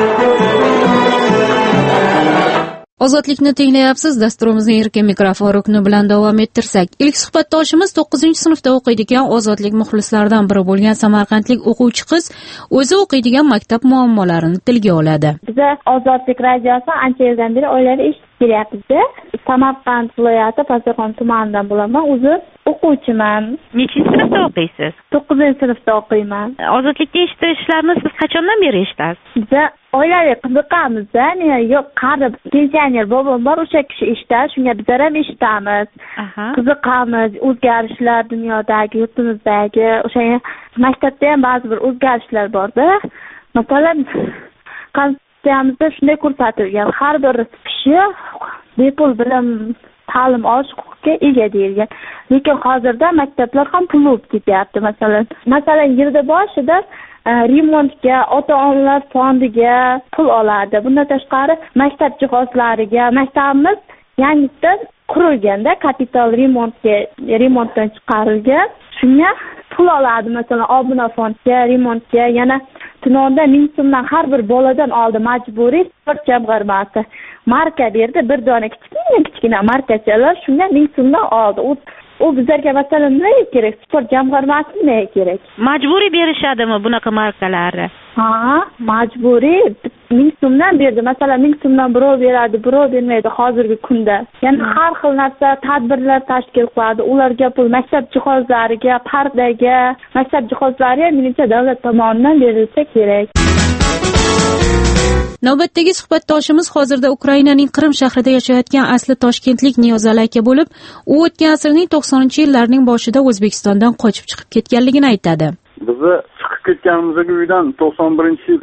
Ozodlikni tinglayapsiz. Dasturimizning erkin mikrofon rukni bilan davom ettirsak, ilk suhbatdoshimiz to'qqizinchi sinfda o'qiydigan Ozodlik muxlislaridan biri bo'lgan samarqandlik o'quvchi qiz o'zi o'qiydigan maktab muammolarini tilga oladi. Biz Ozodlik radiosi ancha yildan beri oilaviy ish kelyapmiz. Samarqand viloyati Pastdarg'om tumanidan bo'laman. O'zi o'quvchiman. Nechinchi sinfda o'qiysiz? to'qqizinchi sinfda o'qiyman. Ozodlikka eshitishlarni siz qachondan beri eshitasiz? Biz oilaviy qiziqamiz. Ya'ni yo'q, qarib pensioner bobom bor, o'sha kishi eshitadi, shunga bizlar ham eshitamiz. Qiziqamiz, o'zgarishlar dunyodagi, yurtimizdagi, o'sha maktabda ham ba'zi bir o'zgarishlar bor-da. Masalan, konstitutsiyamizda shunday ko'rsatilgan, har bir kishi bepul bilim ta'lim olish huquqiga ega deyilgan. Lekin hozirda maktablar ham pul bo'lib ketyapti. Masalan, masalan yilda boshida remontga, ota-onalar fondiga pul oladi. Bundan tashqari maktab jihozlariga, maktabimiz yangidan qurilganda kapital remontga, remontdan chiqarilgan. Shunga pul oladi. Masalan, obuna fondga, remontga, yana tumonda ming so'mdan har bir boladan oldi majburiy sport jamg'armasi. Marka berdi, bir dona kichkina kichkina markachalar, shunga ming so'mdan oldi. U u bizlarga masalan nima kerak? Sport jamg'armasi nima kerak? Majburiy berishadimi bunaqa markalarni? Ha, majburiy ming so'mdan berdi. Masalan, ming so'mdan birov beradi, birov bermaydi hozirgi kunda. Ya'ni har xil narsa, tadbirlar tashkil qiladi. Ularga pul, maktab jihozlariga, pardaga, maktab jihozlari ham menimcha davlat tomonidan berilsa kerak. Navbatdagi suhbatdoshimiz hozirda Ukrainaning Qrim shahrida yashayotgan asli toshkentlik Niyozali aka bo'lib, u o'tgan asrning to'qsoninchi yillarining boshida O'zbekistondan qochib chiqib ketganligini aytadi. Bizni chiqib ketganimizga uydan to'qson birinchi yil chiqib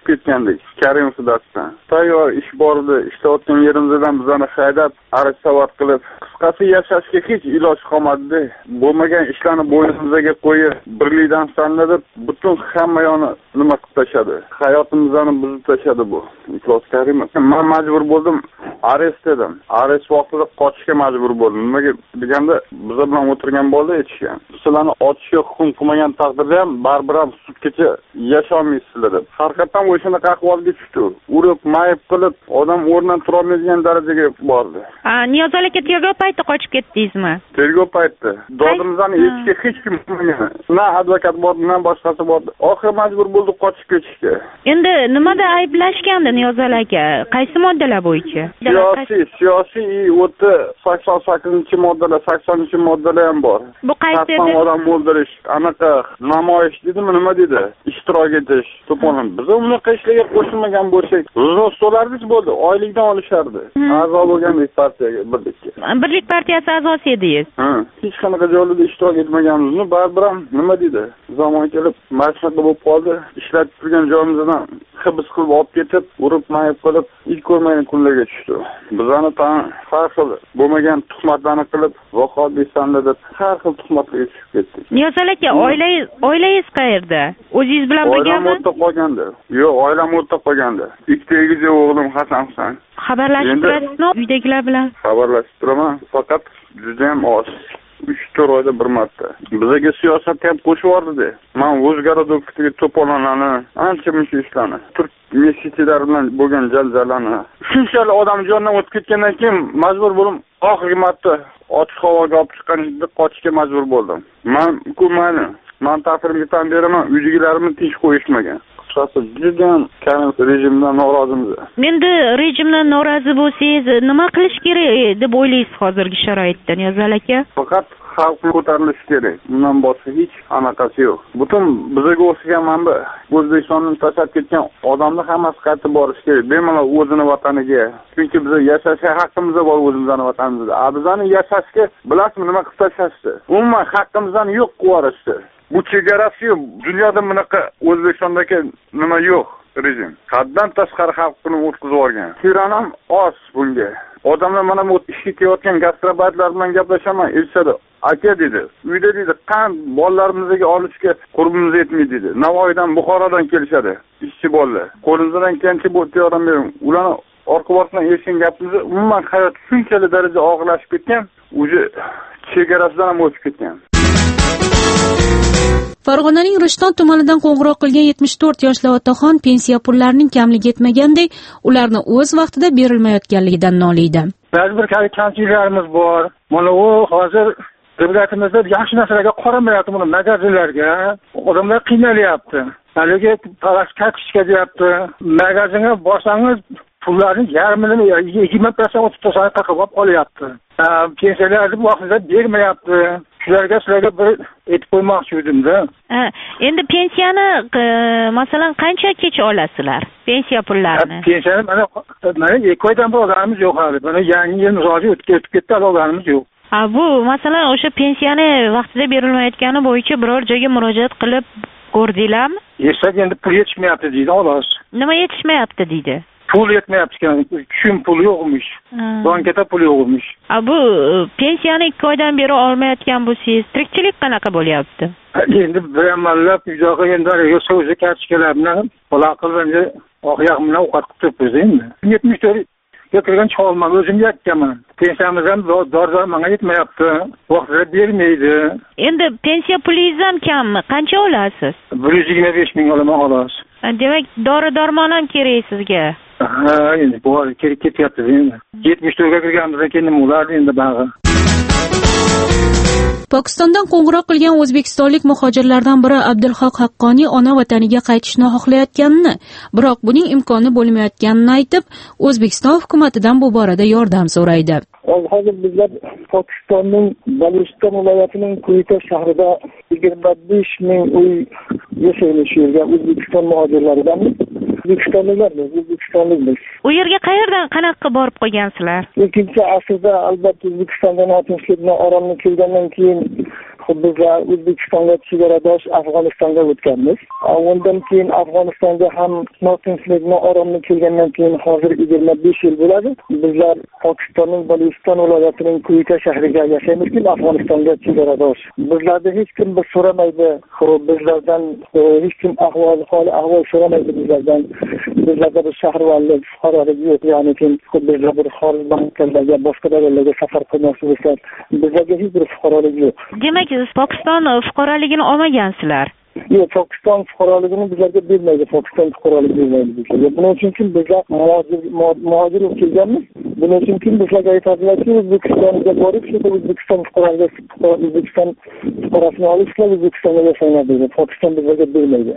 tushib ketgandik Karimov sudasidan. Tayyor ish bor edi, ishlayotgan yerimizdan bizani haydab, arz-savod qilib, qisqasi yashashga hech iloj qolmadi. Bo'lmagan ishlarni bo'ynimizga qo'yib, birlikdan sanladib, butun hamma yo'ni nima qilib tashadi. Hayotimizni buzib tashadi bu. Iflos Karimov. Men majbur bo'ldim, arest edim. Arest vaqtida qochishga majbur bo'ldim. Nimaga deganda, biz bilan o'tirgan bo'ldi aytishgan. Sizlarni otishga hukm qilmagan taqdirda ham baribir ham sudgacha yasholmaysizlar deb. Haqiqatan o'shanaqa ahvolga tushdi. Urib, mayib qilib, odam o'rnidan tura olmaydigan darajaga bordi. A, Niyoz aka tergov payti qochib ketdingizmi? Tergov payti. Dodimizni eshitishga hech kim bo'lmagan. Na advokat bor, na boshqasi bor. Oxiri majbur bo'ldik qochib ketishga. Endi nimada ayblashgandi Niyoz aka? Qaysi moddalar bo'yicha? Siyosiy, siyosiy o'ta sakson sakkizinchi moddalar, saksoninchi moddalar ham bor. Bu qaysi edi? Odam o'ldirish, anaqa namoyish dedimi, nima dedi? Ishtirok etish, to'polon. Biz unaqa ishlarga qo'shilmagan bo'lsak, ro'zg'orlarimiz bo'ldi, oylikdan olishardi. A'zo bo'lgandik partiyaga, birlikka. Birlik partiyasi a'zosi edingiz. Ha, hech qanaqa joylarda ishtirok etmaganmizni, baribir ham nima dedi? Zamon kelib, mashnaqa bo'lib qoldi, ishlatib turgan joyimizdan hibs qilib olib ketib, urib mayib qilib, ilk ko'rmagan kunlarga tushdi. Bizani tan har xil bo'lmagan tuhmatlarni qilib, voqoatbisanlar deb har xil tuhmatlarga tushib ketdik. Niyoz aka, oilangiz, oilangiz qayerda? O'zingiz bilan birgami? Oilam o'rta qolgandi. Yo'q, oilam o'rta qolgandi. Ikkita egiz o'g'lim Hasan Husayn. Xabarlashib turasizmi uydagilar bilan? Xabarlashib turaman, faqat juda ham oz. uch to'rt oyda bir marta. Bizga siyosatga ham qo'shib yubordi. Men O'zgarodagi to'polonlarni, ancha muncha ishlarni, turk mesjidlari bilan bo'lgan janjallarni, shunchalik odam jonidan o'tib ketgandan keyin majbur bo'ldim, oxirgi marta ochiq havoga olib chiqqanimda qochishga majbur bo'ldim. Men ko'mani, men ta'tilimga tan beraman, uydagilarimni tinch qo'yishmagan. Qisqasi juda ham Karimov rejimdan norozimiz. Endi rejimdan norozi bo'lsangiz, nima qilish kerak deb o'ylaysiz hozirgi sharoitda, Niyoz aka? Faqat xalq ko'tarilishi kerak. Bundan boshqa hech anaqasi yo'q. Butun bizga o'xshagan manba O'zbekistondan tashlab ketgan odamlar hammasi qaytib borish kerak. Bemalol o'zini vataniga. Chunki biz yashashga haqqimiz bor o'zimizning vatanimizda. A bizani yashashga bilasizmi nima qilib tashlashdi? Umuman haqqimizdan yo'q qilib yuborishdi. Bu chegarasi yo'q. Dunyoda bunaqa O'zbekistondagi nima yo'q rejim. Haddan tashqari xalqni o'tkazib yuborgan. Teran ham oz bunga. Odamlar mana bu ishga kelayotgan gastrobaytlar bilan gaplashaman, eshitadi. Aka dedi, uyda dedi, qand bolalarimizga olishga qurbimiz yetmaydi dedi. Navoiydan, Buxorodan kelishadi ishchi bolalar. Qo'lingizdan kelgancha bu yordam bering. Ularni orqa orqadan eshitgan gapimizni umuman hayot shunchalik darajada og'irlashib ketgan, o'zi chegarasidan ham o'tib ketgan. Farg'onaning Rishton tumanidan qo'ng'iroq qilgan yetmish to'rt yoshli otaxon pensiya pullarining kamligi yetmagandek, ularni o'z vaqtida berilmayotganligidan noliydi. Ba'zi bir kamchiliklarimiz bor. Mana u hozir davlatimizda yaxshi narsalarga qaramayapti, buni magazinlarga. Odamlar qiynalyapti. Haligi kartochka deyapti. Magazinga borsangiz pullarning yarmini yigirma prosent o'tib tashlab qilib olyapti. Pensiyalarni vaqtida bermayapti. Shularga sizlarga bir aytib qo'ymoqchi edim-da. Endi pensiyani masalan qancha kech olasizlar? Pensiya pullarini. Pensiyani mana mana ikki oydan bir olganimiz yo'q hali. Mana yangi yil mizoji o'tib ketdi, olganimiz yo'q. Ha, bu masalan o'sha pensiyani vaqtida berilmayotgani bo'yicha biror joyga murojaat qilib ko'rdinglarmi? Eshak endi pul yetishmayapti deydi, xolos. Nima yetishmayapti deydi? Pul yetmayapti ekan, tushum puli yo'qmish. Bankada pul yo'qmish. A bu pensiyani ikki oydan beri olmayotgan bo'lsangiz, tirikchilik qanaqa bo'lyapti? Endi biramallab uydaga endi so'zi kartochkalar bilan bola qilib oyoq bilan ovqat qilib turibmiz endi. yetmish to'rt ga kirgan cholman o'zim yakkaman. Pensiyamiz ham dor-dormanga yetmayapti. Vaqtida bermaydi. Endi pensiya pulingiz ham kammi? Qancha olasiz? bir yuz yigirma besh ming olaman xolos. Demak, dori-dormon ham kerak sizga. Ha, endi bu kerak ketyapti endi. yetmish to'rt ga kirganimizdan keyin nima bo'lardi endi bag'i? Pokistondan qo'ng'iroq qilgan o'zbekistonlik muhojirlardan biri Abdulhaq Haqqoniy ona vataniga qaytishni xohlayotganini, biroq buning imkoni bo'lmayotganini aytib, O'zbekiston hukumatidan bu borada yordam so'raydi. Hozir bizlar Pokistonning Balochiston viloyatining Quetta shahrida yigirma besh ming uy yashaymiz shu yerga O'zbekiston muhojirlaridan. O'zbekistonliklarmiz, O'zbekistonlikmiz. U yerga qayerdan qanaqa borib qolgansizlar? Ikkinchi asrda albatta O'zbekistondan notinchlikni oromni kelgandan keyin bizlar O'zbekistonga chegaradosh Afg'onistonga o'tganmiz. Undan keyin Afg'onistonga ham notinchlik, nooromlik kelgandan keyin hozir yigirma besh yil bo'ladi. Bizlar Pokistonning Balochiston viloyatining Quetta shahriga yashaymiz, Afg'onistonga chegaradosh. Bizlarda hech kim bir so'ramaydi. Xo'p, bizlardan hech kim ahvol holi ahvol so'ramaydi bizlardan. Bizlarda bir shaharvonlik, fuqarolik yo'q. Ya'ni kim bizlar bir xorij banklarga, boshqa davlatlarga safar qilmoqchi bo'lsak, bizlarga hech bir fuqarolik yo'q. Demak, siz Pokiston fuqaroligini olmagansizlar. Yo'q, Pokiston fuqaroligini bizlarga bermaydi. Pokiston fuqaroligini bermaydi bizlarga. Buning uchun bizlar muhojir bo'lib kelganmiz. Buning uchun bizlarga aytadilarki, O'zbekistonga borib, shu O'zbekiston fuqaroligini, O'zbekiston fuqarosini olishlar, O'zbekistonga yashayman deydi. Pokiston bizlarga bermaydi.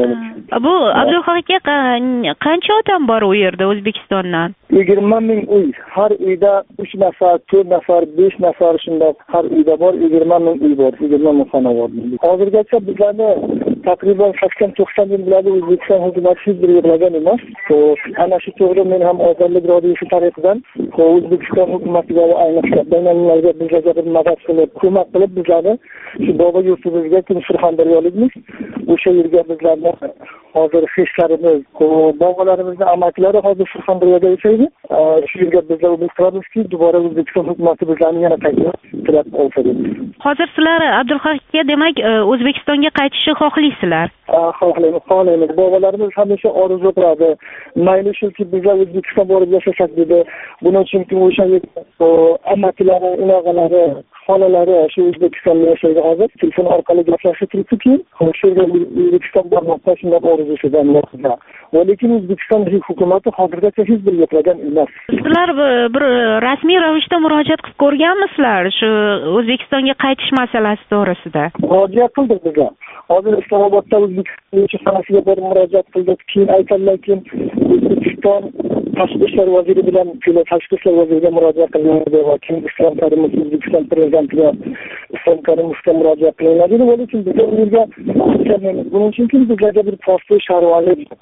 Bu Abdulhaq aka, qancha odam bor u yerda O'zbekistondan? yigirma ming uy. Har uyda uch nafar, to'rt nafar, besh nafar shunday har uyda bor, yigirma ming uy bor, yigirma ming xona bor. Hozirgacha bizlarni taqriban sakson to'qson yil bo'ladi O'zbekiston hukumati hech bir yo'qlagan emas. Ana shu to'g'ri men ham ozodlik radiosi tarixidan O'zbekiston hukumatiga va ayniqsa bayonlarga bizlarga bir madad qilib, ko'mak qilib bizlarni shu bobo yurtimizga kim Surxondaryolikmiz, o'sha yerga bizlarni hozir hechlarimiz, bobolarimizni amakilari hozir Surxondaryoda yashaydi. Shu yerga bizlar umid qilamizki, dubora O'zbekiston hukumati bizlarni yana qayta tilab olsa deb. Hozir sizlar Abdulhaq aka, demak, O'zbekistonga qaytishni xohlaysizlar? Xohlaymiz, xohlaymiz. Bobolarimiz hamisha orzu qiladi. Mayli shuki bizlar O'zbekiston borib yashasak dedi. Buning uchun o'sha amakilari, inog'alari, xolalari shu O'zbekistonda yashaydi hozir. Telefon orqali gaplashib turibdiki, shu yerga O'zbekiston bormoqda shunday orzusidan yo'qda. Va lekin O'zbekiston hukumati hozirgacha hech bir yo'qlagan emas. Sizlar bir rasmiy ravishda murojaat qilib ko'rganmisizlar shu O'zbekistonga qaytish masalasi to'g'risida? Murojaat qildik bizlar. Hozir Islomobodda O'zbekiston elchixonasiga borib murojaat qildik. Keyin aytadilarki, O'zbekiston tashqi ishlar vaziri bilan tashqi ishlar vaziriga murojaat qilindi va keyin Islom Karimov O'zbekiston prezidentiga Islom Karimovga murojaat qilindi. Va lekin biz bu yerga buning uchun bizlarga bir posto sharoit yo'q.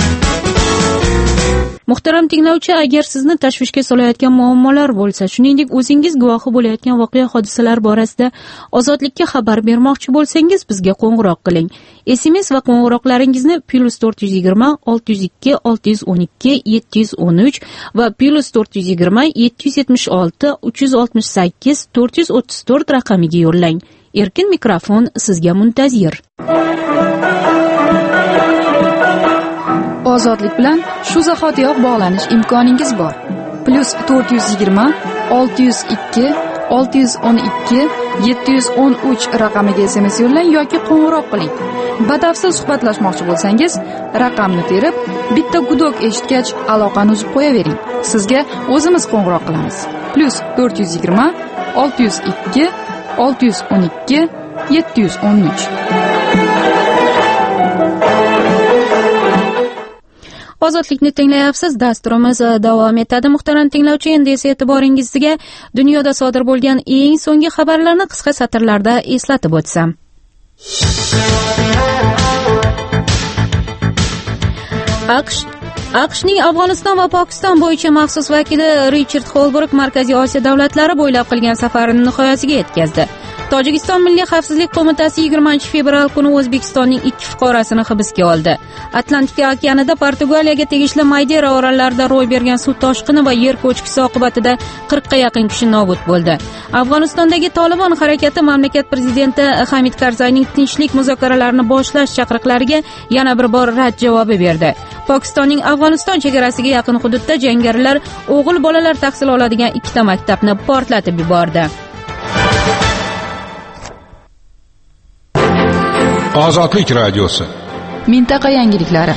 Muhtaram tinglovchi, agar sizni tashvishga solayotgan muammolar bo'lsa, shuningdek o'zingiz guvohi bo'layotgan voqea hodisalar borasida ozodlikka xabar bermoqchi bo'lsangiz, bizga qo'ng'iroq qiling. S M S va qo'ng'iroqlaringizni plus to'rt yuz yigirma olti yuz ikki olti yuz o'n ikki yetti yuz o'n uch va plus to'rt yuz yigirma yetti yuz yetmish olti uch yuz oltmish sakkiz to'rt yuz o'ttiz to'rt raqamiga yo'llang. Erkin mikrofon sizga muntazir. Ozodlik bilan shu zahotiyoq bog'lanish imkoningiz bor. Plus to'rt yuz yigirma olti yuz ikki olti yuz o'n ikki yetti yuz o'n uch raqamiga S M S yo'llang yoki qo'ng'iroq qiling. Batafsil suhbatlashmoqchi bo'lsangiz, raqamni terib, bitta gudok eshitgach aloqani uzib qo'yavering. Sizga o'zimiz qo'ng'iroq qilamiz. Plus to'rt yuz yigirma olti yuz ikki olti yuz o'n ikki yetti yuz o'n uch. Ozodlikni tinglayapsiz. Dasturimiz davom etadi. Muhtaram tinglovchi, endi esa e'tiboringizga dunyoda sodir bo'lgan eng so'nggi xabarlarni qisqa satrlarda eslatib o'tsam. AQSh AQShning Afg'oniston va Pokiston bo'yicha maxsus vakili Richard Holbruk Markaziy Osiyo davlatlari bo'ylab qilgan safarini nihoyasiga yetkazdi. Tojikiston Milliy xavfsizlik qo'mitasi yigirmanchi fevral kuni O'zbekistonning ikki fuqarosini hibsga oldi. Atlantika okeanida Portugaliyaga tegishli Maydera orollarida ro'y bergan suv toshqini va yer ko'chkisi oqibatida qirqqa yaqin kishi nobud bo'ldi. Afg'onistondagi Tolibon harakati mamlakat prezidenti Hamid Karzayning tinchlik muzokaralarini boshlash chaqiriqlariga yana bir bor rad javobi berdi. Pokistonning Afg'oniston chegarasiga yaqin hududda jangarilar o'g'il bolalar tahsil oladigan ikkita maktabni portlatib yubordi. Ozodlik radiosi. Mintaqa yangiliklari.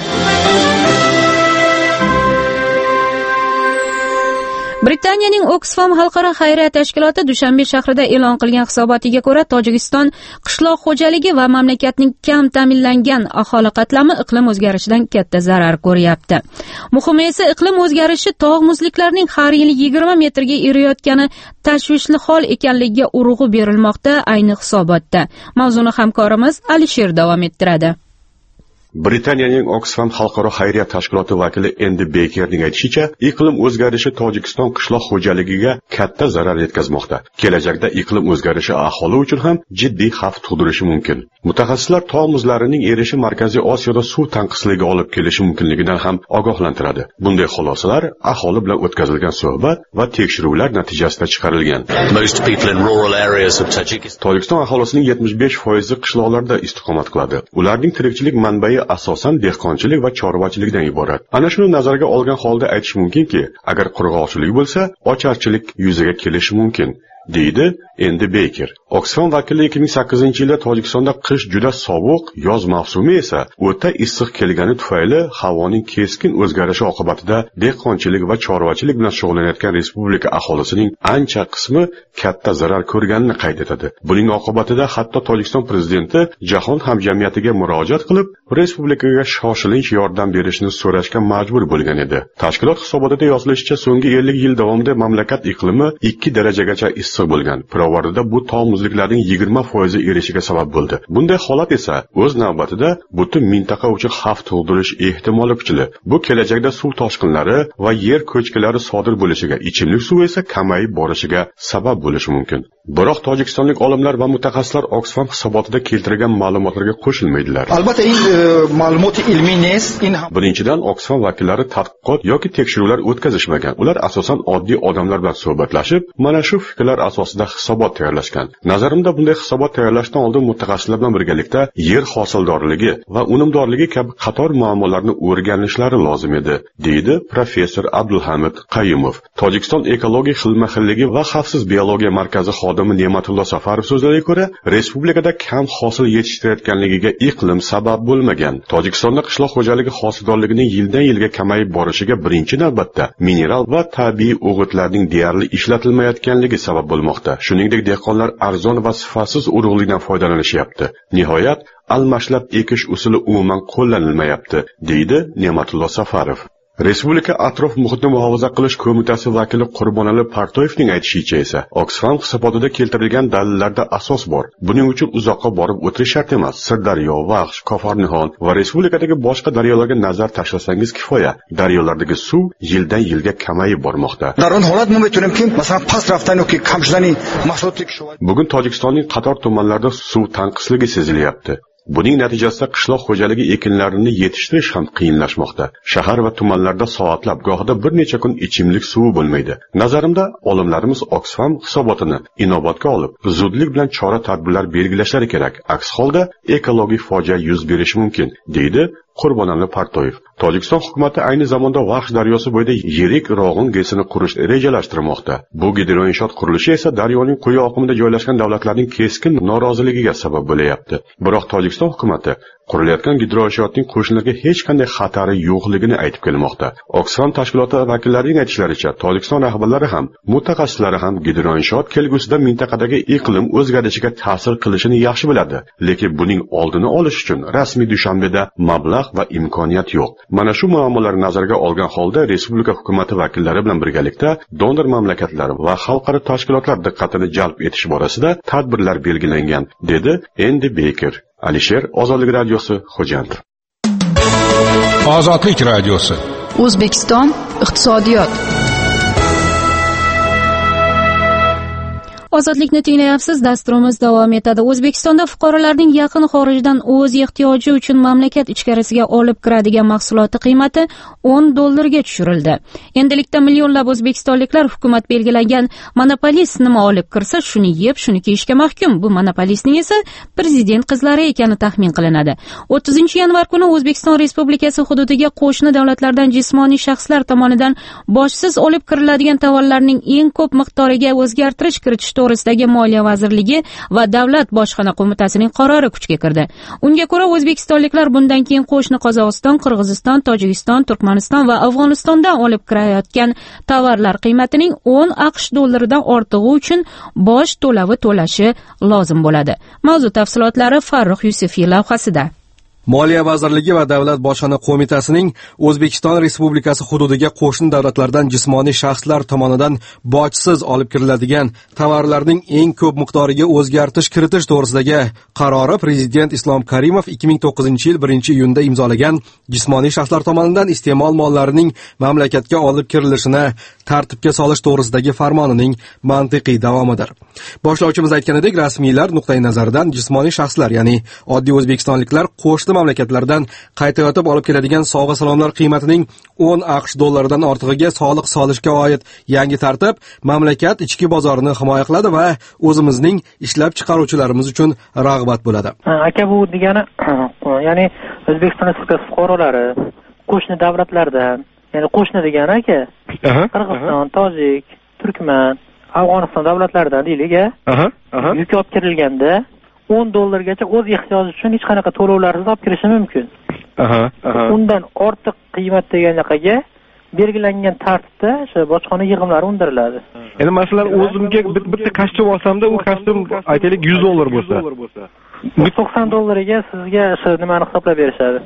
Britaniyaning Oxfam xalqaro xayriya tashkiloti Dushanbe shahrida e'lon qilgan hisobotiga ko'ra, Tojikiston qishloq xo'jaligi va mamlakatning kam ta'minlangan aholi qatlami iqlim o'zgarishidan katta zarar ko'ryapti. Muhimi esa iqlim o'zgarishi tog' muzliklarining har yili yigirma metrga eriyotgani tashvishli hol ekanligiga urg'u berilmoqda, ayni hisobotda. Mavzuni hamkorimiz Alisher davom ettiradi. Britaniyaning Oxfam xalqaro xayriya tashkiloti vakili Endi Bekerning aytishicha, iqlim o'zgarishi Tojikiston qishloq xo'jaligiga katta zarar yetkazmoqda. Kelajakda iqlim o'zgarishi aholi uchun ham jiddiy xavf tug'dirishi mumkin. Mutaxassislar tog' muzlarining erishi Markaziy Osiyoda suv tanqisligi olib kelishi mumkinligidan ham ogohlantiradi. Bunday xulosalar aholi bilan o'tkazilgan suhbat va tekshiruvlar natijasida chiqarilgan. Tojikiston aholisining yetmish besh foizi qishloqlarda istiqomat qiladi. Ularning tirikchilik manbai asosan dehqonchilik va chorvachilikdan iborat. Ana shuni nazarga olgan holda aytish mumkinki, agar qurg'oqchilik bo'lsa, ocharchilik yuzaga kelishi mumkin, deydi Endi Beker. Oxfam vakili ikki ming sakkizinchi yilda Tojikistonda qish juda sovuq, yoz mavsumi esa o'ta issiq kelgani tufayli havoning keskin o'zgarishi oqibatida dehqonchilik va chorvachilik bilan shug'ullanayotgan respublika aholisining ancha qismi katta zarar ko'rganini qayd etadi. Buning oqibatida hatto Tojikiston prezidenti jahon hamjamiyatiga murojaat qilib, respublikaga shoshilinch yordam berishni so'rashga majbur bo'lgan edi. Tashkilot hisobotida yozilishicha, so'nggi ellik yil davomida mamlakat iqlimi ikki darajagacha issiq bo'lgan. Pirovardida bu tog' muzliklarining yigirma foizi erishiga sabab bo'ldi. Bunday holat esa o'z navbatida butun mintaqa uchun xavf tug'dirish ehtimoli kuchli. Bu kelajakda suv toshqinlari va yer ko'chkilari sodir bo'lishiga, ichimlik suvi esa kamayib borishiga sabab bo'lishi mumkin. Biroq tojikistonlik olimlar va mutaxassislar Oxfam hisobotida keltirgan ma'lumotlarga qo'shilmaydilar. Albatta, in ma'lumot ilmiy emas. Birinchidan, Oxfam vakillari tadqiqot yoki tekshiruvlar o'tkazishmagan. Ular asosan oddiy odamlar bilan suhbatlashib, mana shu fikrlar asosida hisobot tayyorlashgan. Nazarimda bunday hisobot tayyorlashdan oldin mutaxassislar bilan birgalikda yer hosildorligi va unumdorligi kabi qator muammolarni o'rganishlari lozim edi, deydi professor Abdulhamid Qayumov. Tojikiston ekologik xilma-xilligi va xavfsiz biologiya markazi xodimi Ne'matullo Safarov so'zlariga ko'ra, respublikada kam hosil yetishtirayotganligiga iqlim sabab bo'lmagan. Tojikistonda qishloq xo'jaligi hosildorligining yildan yilga kamayib borishiga birinchi navbatda mineral va tabiiy o'g'itlarning deyarli ishlatilmayotganligi sabab bo'lmoqda. Shuningdek, dehqonlar arzon va sifatsiz urug'likdan foydalanishyapti. Nihoyat, almashlab ekish usuli umuman qo'llanilmayapti, deydi Ne'matullo Safarov. Respublika atrof muhitni muhofaza qilish qo'mitasi vakili Qurbonali Partoyevning aytishicha esa, Oxfam hisobotida keltirilgan dalillarda asos bor. Buning uchun uzoqqa borib o'tirish shart emas. Sirdaryo, Vaqsh, Kofarnixon va respublikadagi boshqa daryolarga nazar tashlasangiz kifoya. Daryolardagi suv yildan yilga kamayib bormoqda. Bugun Tojikistonning qator tumanlarida suv tanqisligi sezilyapti. Buning natijasida qishloq xo'jaligi ekinlarini yetishtirish ham qiyinlashmoqda. Shahar va tumanlarda soatlab, gohida bir necha kun ichimlik suvi bo'lmaydi. Nazarimda, olimlarimiz Oxfam hisobotini inobatga olib, zudlik bilan chora-tadbirlar belgilashlari kerak. Aks holda ekologik fojia yuz berishi mumkin, deydi Qurbonali Partoyev. Tojikiston hukumatı ayni zamonda Vaqsh daryosi bo'yida yirik Rog'un gesini qurish rejalashtirmoqda. Bu gidroinshoot qurilishi esa daryoning quyi oqimida joylashgan davlatlarning keskin noroziligiga sabab bo'layapti. Biroq Tojikiston hukumatı qurilayotgan gidroinshootning qo'shnilarga hech qanday xatari yo'qligini aytib kelmoqda. Oxfam tashkiloti vakillarining aytishlaricha, Tojikiston rahbarlari ham, mutaxassislari ham gidroinshoot kelgusida mintaqadagi iqlim o'zgarishiga ta'sir qilishini yaxshi biladi. Lekin buning oldini olish uchun rasmiy Dushanbeda mablag' va imkoniyat yo'q. Mana shu muammolarni nazarga olgan holda respublika hukumati vakillari bilan birgalikda donor mamlakatlar va xalqaro tashkilotlar diqqatini jalb etish borasida tadbirlar belgilangan, dedi Endi Beker. Alisher, Ozodlik radiosi, Xo'jand. Ozodlik radiosi. O'zbekiston iqtisodiyot. Ozodlikni tinglayapsiz, dasturimiz davom etadi. O'zbekistonda fuqarolarning yaqin xorijdan o'z ehtiyoji uchun mamlakat ichkarisiga olib kiradigan mahsuloti qiymati o'n dollarga tushirildi. Endilikda millionlab o'zbekistonliklar hukumat belgilagan monopolist nima olib kirsa, shuni yeb, shuni kiyishga mahkum. Bu monopolistning esa prezident qizlari ekani taxmin qilinadi. o'ttizinchi yanvar kuni O'zbekiston Respublikasi hududiga qo'shni davlatlardan jismoniy shaxslar tomonidan boshsiz olib kiriladigan tovarlarning eng ko'p miqdoriga o'zgartirish kiritish to'g'risidagi Moliya vazirligi va Davlat bojxona qo'mitasining qarori kuchga kirdi. Unga ko'ra, o'zbekistonliklar bundan keyin qo'shni Qozog'iston, Qirg'iziston, Tojikiston, Turkmaniston va Afg'onistondan olib kirayotgan tovarlar qiymatining o'n aqsh dollaridan ortig'i uchun boj to'lovi to'lashi lozim bo'ladi. Mavzu tafsilotlari Farruh Yusufiy lavhasida. Moliya vazirligi va Davlat bojxona qo'mitasining O'zbekiston Respublikasi hududiga qo'shni davlatlardan jismoniy shaxslar tomonidan bojsiz olib kiriladigan tovarlarning eng ko'p miqdoriga o'zgartirish kiritish to'g'risidagi qarori Prezident Islom Karimov ikki ming to'qqizinchi yil birinchi iyunda imzolagan jismoniy shaxslar tomonidan iste'mol mollarining mamlakatga olib kirilishini tartibga solish to'g'risidagi farmonining mantiqiy davomidir. Boshlovchimiz aytganidek, rasmiylar nuqtai nazaridan jismoniy shaxslar, ya'ni oddiy o'zbekistonliklar qo'shni mamlakatlardan qaytayotib olib keladigan sovg'a salomlar qiymatining o'n aqsh dollaridan ortig'iga soliq solishga oid yangi tartib mamlakat ichki bozorini himoya qiladi va o'zimizning ishlab chiqaruvchilarimiz uchun rag'bat bo'ladi. Aka, bu degani, ya'ni O'zbekiston Respublikasi fuqarolari qo'shni davlatlardan, ya'ni qo'shni degani aka, Qirg'iziston, Tojik, Turkman, Afg'oniston davlatlaridan deylik, yuk olib kirilganda o'n dollargacha o'z ehtiyoji uchun hech qanaqa to'lovlarsiz olib kirishi mumkin. Undan ortiq qiymat deganlariga belgilangan tartibda o'sha bojxona yig'imlari undiriladi. Endi masalan, o'zimga bitta kostyum olsamda, u kostyum aytaylik yuz dollar bo'lsa, yuz to'qson dollariga sizga o'sha nimani hisoblab berishadi.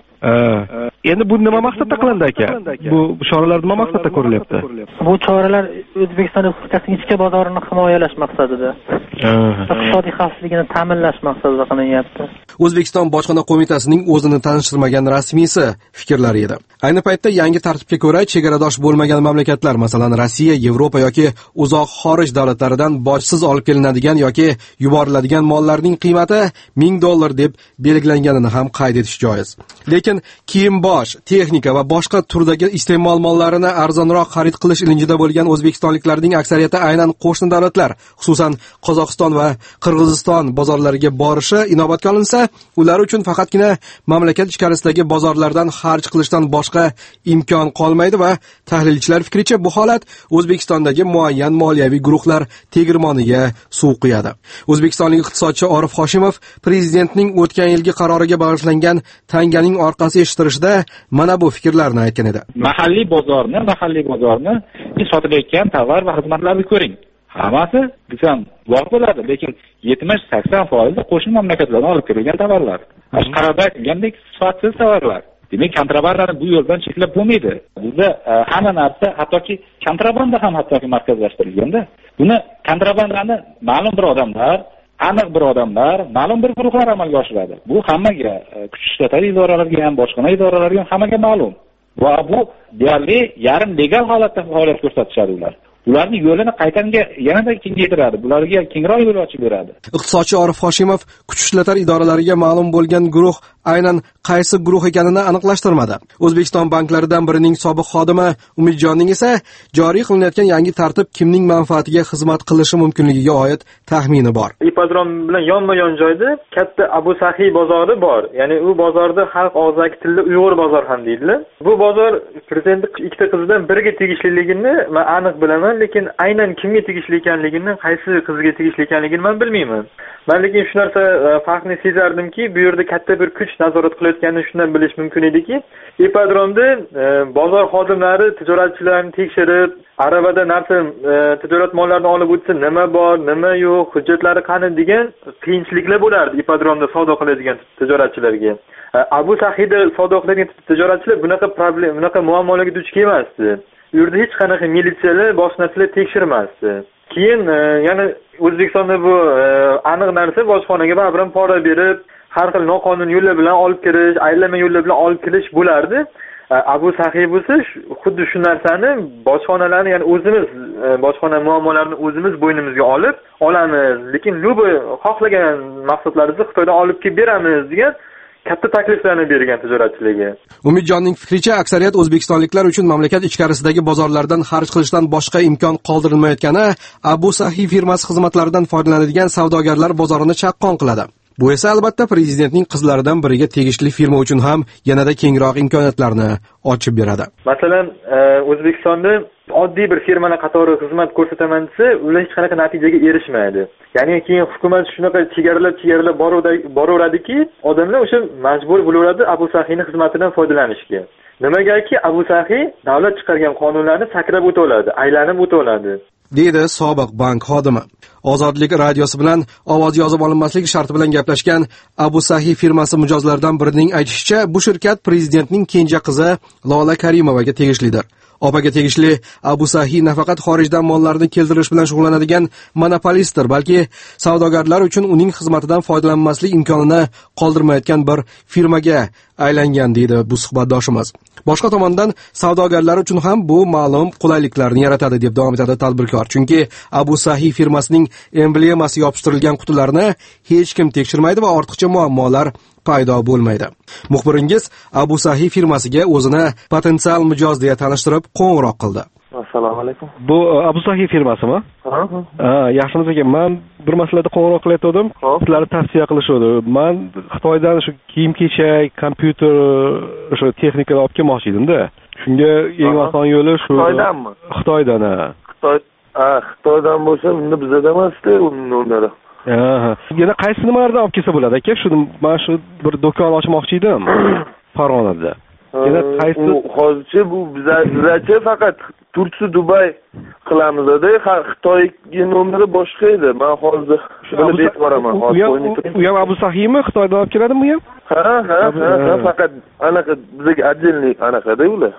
Endi bu nima maqsadda qilindi aka? Bu choralar nima maqsadda ko'rilyapti? Bu choralar O'zbekiston Respublikasining ichki bozorini himoyalash maqsadida, iqtisodiy xavfsizligini ta'minlash maqsadida qilinyapti. O'zbekiston Bojxona qo'mitasining o'zini tanishtirmagan rasmiysi fikrlari edi. Ayni paytda yangi tartibga ko'ra chegaradosh bo'lmagan mamlakatlar, masalan Rossiya, Yevropa yoki uzoq xorij davlatlaridan bojsiz olib kelinadigan yoki yuboriladigan mollarning qiymati ming dollar deb belgilanganini ham qayd etish joiz. Lekin kiyim bosh, texnika va boshqa turdagi iste'mol mollarini arzonroq xarid qilish ilinjida bo'lgan o'zbekistonliklarning aksariyati aynan qo'shni davlatlar, xususan Qozog'iston va Qirg'iziston bozorlariga borishi inobatga olinsa, ular uchun faqatgina mamlakat ichkarisidagi bozorlardan xarj qilishdan boshqa imkon qolmaydi va tahlilchilar fikricha bu holat O'zbekistondagi muayyan moliyaviy guruhlar tegirmoniga suv quyadi. O'zbekistonlik iqtisodchi Orif Hoshimov prezidentning o'tgan yilgi qaroriga bag'ishlangan tanganing orqasi eshittirishda mana bu fikrlarni aytgan edi. Mahalliy bozorni, mahalliy bozorni sotilayotgan tovar va xizmatlarni ko'ring. Hammasi bizam bor bo'ladi, lekin yetmish sakson foiz qo'shni mamlakatlardan olib kirilgan tovarlar. Qarada aytgandek sifatsiz tovarlar. Demak, kontrabandani bu yo'ldan cheklab bo'lmaydi. Bizda hamma narsa, hattoki kontrabanda ham hattoki markazlashtirilganda, buni kontrabandani ma'lum bir odamlar, aniq bir odamlar, ma'lum bir guruhlar amalga oshiradi. Bu hammaga, kuch ishlatish idoralariga ham, bojxona idoralariga ham hammaga ma'lum. Va bu deyarli yarim legal holatda faoliyat ko'rsatishadi ular. Ularning yo'lini qaytanga yanada kengaytiradi, bularga kengroq yo'l ochib beradi. Iqtisodchi Orif Hoshimov kuch ishlatar idoralariga ma'lum bo'lgan guruh aynan qaysi guruh ekanini aniqlashtirmadi. O'zbekiston banklaridan birining sobiq xodimi Umidjonning esa joriy qilinayotgan yangi tartib kimning manfaatiga xizmat qilishi mumkinligiga oid taxmini bor. Ipodrom bilan yonma-yon joyda katta Abu Sahiy bozori bor. Ya'ni u bozorda xalq og'zaki tilda Uyg'ur bozor ham deydilar. Bu bozor prezident ikkita qizidan biriga tegishliligini men aniq bilaman, lekin aynan kimga tegishli ekanligini, qaysi qizga tegishli ekanligini men bilmayman. Men lekin shu narsa farqni sezardimki, bu yerda katta bir kuch nazorat qilayotganini shundan bilish mumkin ediki, ipodromda e, bozor xodimlari tijoratchilarni tekshirib, arabada narsa e, tijorat mollarini olib o'tsa nima bor, nima yo'q, hujjatlari qani degan qiyinchiliklar bo'lardi ipodromda savdo qiladigan tijoratchilarga. E, Abu Sahiyda savdo qiladigan tijoratchilar bunaqa problem, bunaqa muammolarga duch kelmasdi. U yerda hech qanaqa militsiyalar, bojxonachilar tekshirmasdi. Keyin e, yana O'zbekistonda bu e, aniq narsa bojxonaga baribir pora berib, har xil noqonuniy yo'llar bilan olib kirish, aylanma yo'llar bilan olib kirish bo'lardi. Abu Sahiy bo'lsa xuddi shu narsani bojxonalarni, ya'ni o'zimiz bojxona muammolarini o'zimiz bo'ynimizga olib olamiz, lekin lubi xohlagan maqsadlaringizni Xitoydan olib kelib beramiz degan katta takliflarni bergan tijoratchilarga. Umidjonning fikricha, aksariyat o'zbekistonliklar uchun mamlakat ichkarisidagi bozorlardan xarj qilishdan boshqa imkon qoldirilmayotgani Abu Sahiy firmasi xizmatlaridan foydalanadigan savdogarlar bozorini chaqqon qiladi. Bu esa albatta prezidentning qizlaridan biriga tegishli firma uchun ham yanada kengroq imkoniyatlarni ochib beradi. Masalan, O'zbekistonda oddiy bir firmalar qatori xizmat ko'rsataman desa, ular hech qanaqa natijaga erishmaydi. Ya'ni keyin hukumat shunaqa chegaralab chegaralab boraveradiki, odamlar o'sha majbur bo'laveradi Abu Sahiyning xizmatidan foydalanishga. Nimagaki Abu Sahiy davlat chiqargan qonunlarni sakrab o'ta oladi, aylanib o'ta oladi. deydi sobiq bank xodimi. Ozodlik radiosi bilan ovoz yozib olinmasligi sharti bilan gaplashgan Abu Sahi firmasi mijozlaridan birining aytishicha, bu shirkat prezidentning kenja qizi Lola Karimovaga tegishlidir. Opaga tegishli Abu Sahi nafaqat xorijdan mollarni keltirish bilan shug'ullanadigan monopolistdir, balki savdogarlar uchun uning xizmatidan foydalanmaslik imkonini qoldirmayotgan bir firmaga aylangan, deydi bu suhbatdoshimiz. Boshqa tomondan savdogarlar uchun ham bu ma'lum qulayliklarni yaratadi, deb davom etadi tadbirkor. Chunki Abu Sahi firmasining emblemasi yopishtirilgan qutilarni hech kim tekshirmaydi va ortiqcha muammolar paydo bo'lmaydi. Muxbiringiz Abu Sahi firmasiga o'zini potensial mijoz deya tanishtirib qo'ng'iroq qildi. Assalomu alaykum. Bu Abu Sahi firmasimi? Ha. Ha, yaxshimiz ekan. Men bir masalada qo'ng'iroq qilayotgandim. Sizlarni tavsiya qilishdi. Men Xitoydan shu kiyim-kechak, kompyuter, o'sha texnikalar olib kelmoqchi edim-da. Shunga eng oson yo'li shu. Xitoydanmi? Xitoydan, ha. Xitoy, ha, Xitoydan bo'lsa, unda bizda emas-da, undan. Aha. Yana qaysi nimalardan olib kelsa bo'ladi aka? Shu men shu bir do'kon ochmoqchi edim Farg'onada. Yana qaysi hozircha bu bizlarcha faqat Turkiya Dubay qilamiz-da, Xitoyga nomeri boshqa edi. Men hozir bilib aytboraman. U ham Abu Sahimi Xitoydan olib keladimi u ham? Ha, ha, ha, faqat anaqa bizga отдельный anaqa-da ular.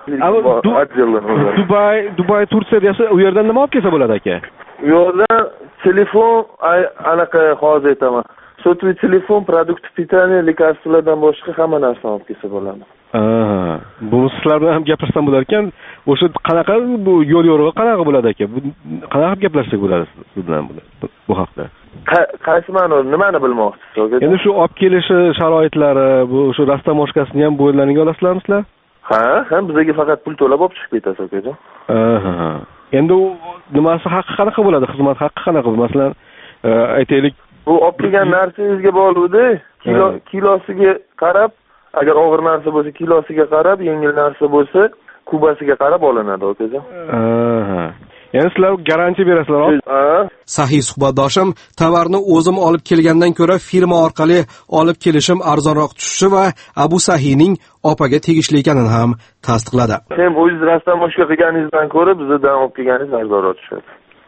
Dubay, Dubay Turkiya desa, u yerdan nima olib kelsa bo'ladi aka? U yerdan telefon anaqa hozir aytaman. Sotuv telefon, produkt pitaniya, lekarstvalardan boshqa hamma narsani olib kelsa bo'ladi. Aha. Bu sizlar bilan ham gaplashsam bo'lar ekan. O'sha qanaqa bu yo'l yo'rig'i qanaqa bo'ladi aka? Bu qanaqa gaplashsak bo'ladi siz bilan bu haqda? Qaysi ma'noda, nimani bilmoqchisiz? Endi shu olib kelishi sharoitlari, bu shu rastamoshkasini ham bo'yinlaringga olasizlarmi sizlar? Ha, ham bizga faqat pul to'lab olib chiqib ketasiz akajon. Aha. Endi u nimasi haqqi qanaqa bo'ladi? Xizmat haqqi qanaqa? Masalan, aytaylik, bu olib kelgan narsangizga bog'liq-da. Kilo kilosiga qarab, agar og'ir narsa bo'lsa kilosiga qarab, yengil narsa bo'lsa kubasiga qarab olinadi akajon. Aha. Ya'ni sizlar garantiya berasizlar? Ha. Sahiy suhbatdoshim tovarni o'zim olib kelgandan ko'ra firma orqali olib kelishim arzonroq tushishi va Abu Sahining opaga tegishli ekanini ham tasdiqladi. Hem o'zingiz rastamoshka qilganingizdan ko'ra bizdan olib kelganingiz arzonroq tushadi.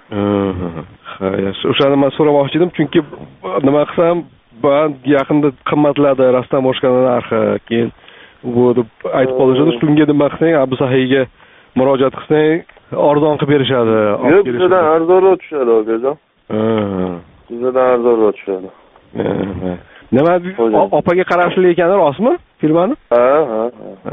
Ha, yaxshi. O'shani men so'ramoqchi edim, chunki nima qilsam, men yaqinda qimmatladi rastamoshkaning narxi. Keyin bu deb aytib qolishadi. Shunga nima qilsang, Abu Sahiga murojaat qilsang, arzon qilib berishadi. Yo'q, bizdan arzonroq tushadi akajon. Ha. Bizdan arzonroq tushadi. Nima opaga qarashli ekani rostmi firmani? Ha, ha.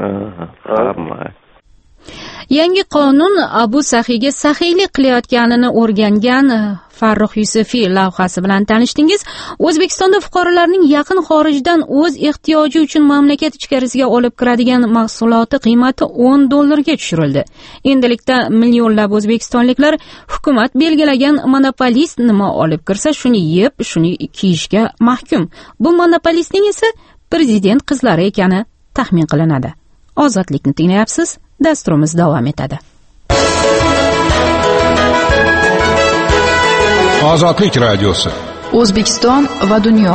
Ha. Yangi qonun Abu Sahiga saxiylik qilayotganini o'rgangan Farruh Yusufiy lavhasi bilan tanishdingiz. O'zbekistonda fuqarolarning yaqin xorijdan o'z ehtiyoji uchun mamlakat ichkarisiga olib kiradigan mahsuloti qiymati o'n dollarga tushirildi. Endilikda millionlab o'zbekistonliklar hukumat belgilagan monopolist nima olib kirsa, shuni yeb, shuni kiyishga mahkum. Bu monopolistning esa prezident qizlari ekani taxmin qilinadi. Ozodlikni tinglayapsiz. Dasturimiz davom etadi. Ozodlik radiosi. O'zbekiston va dunyo.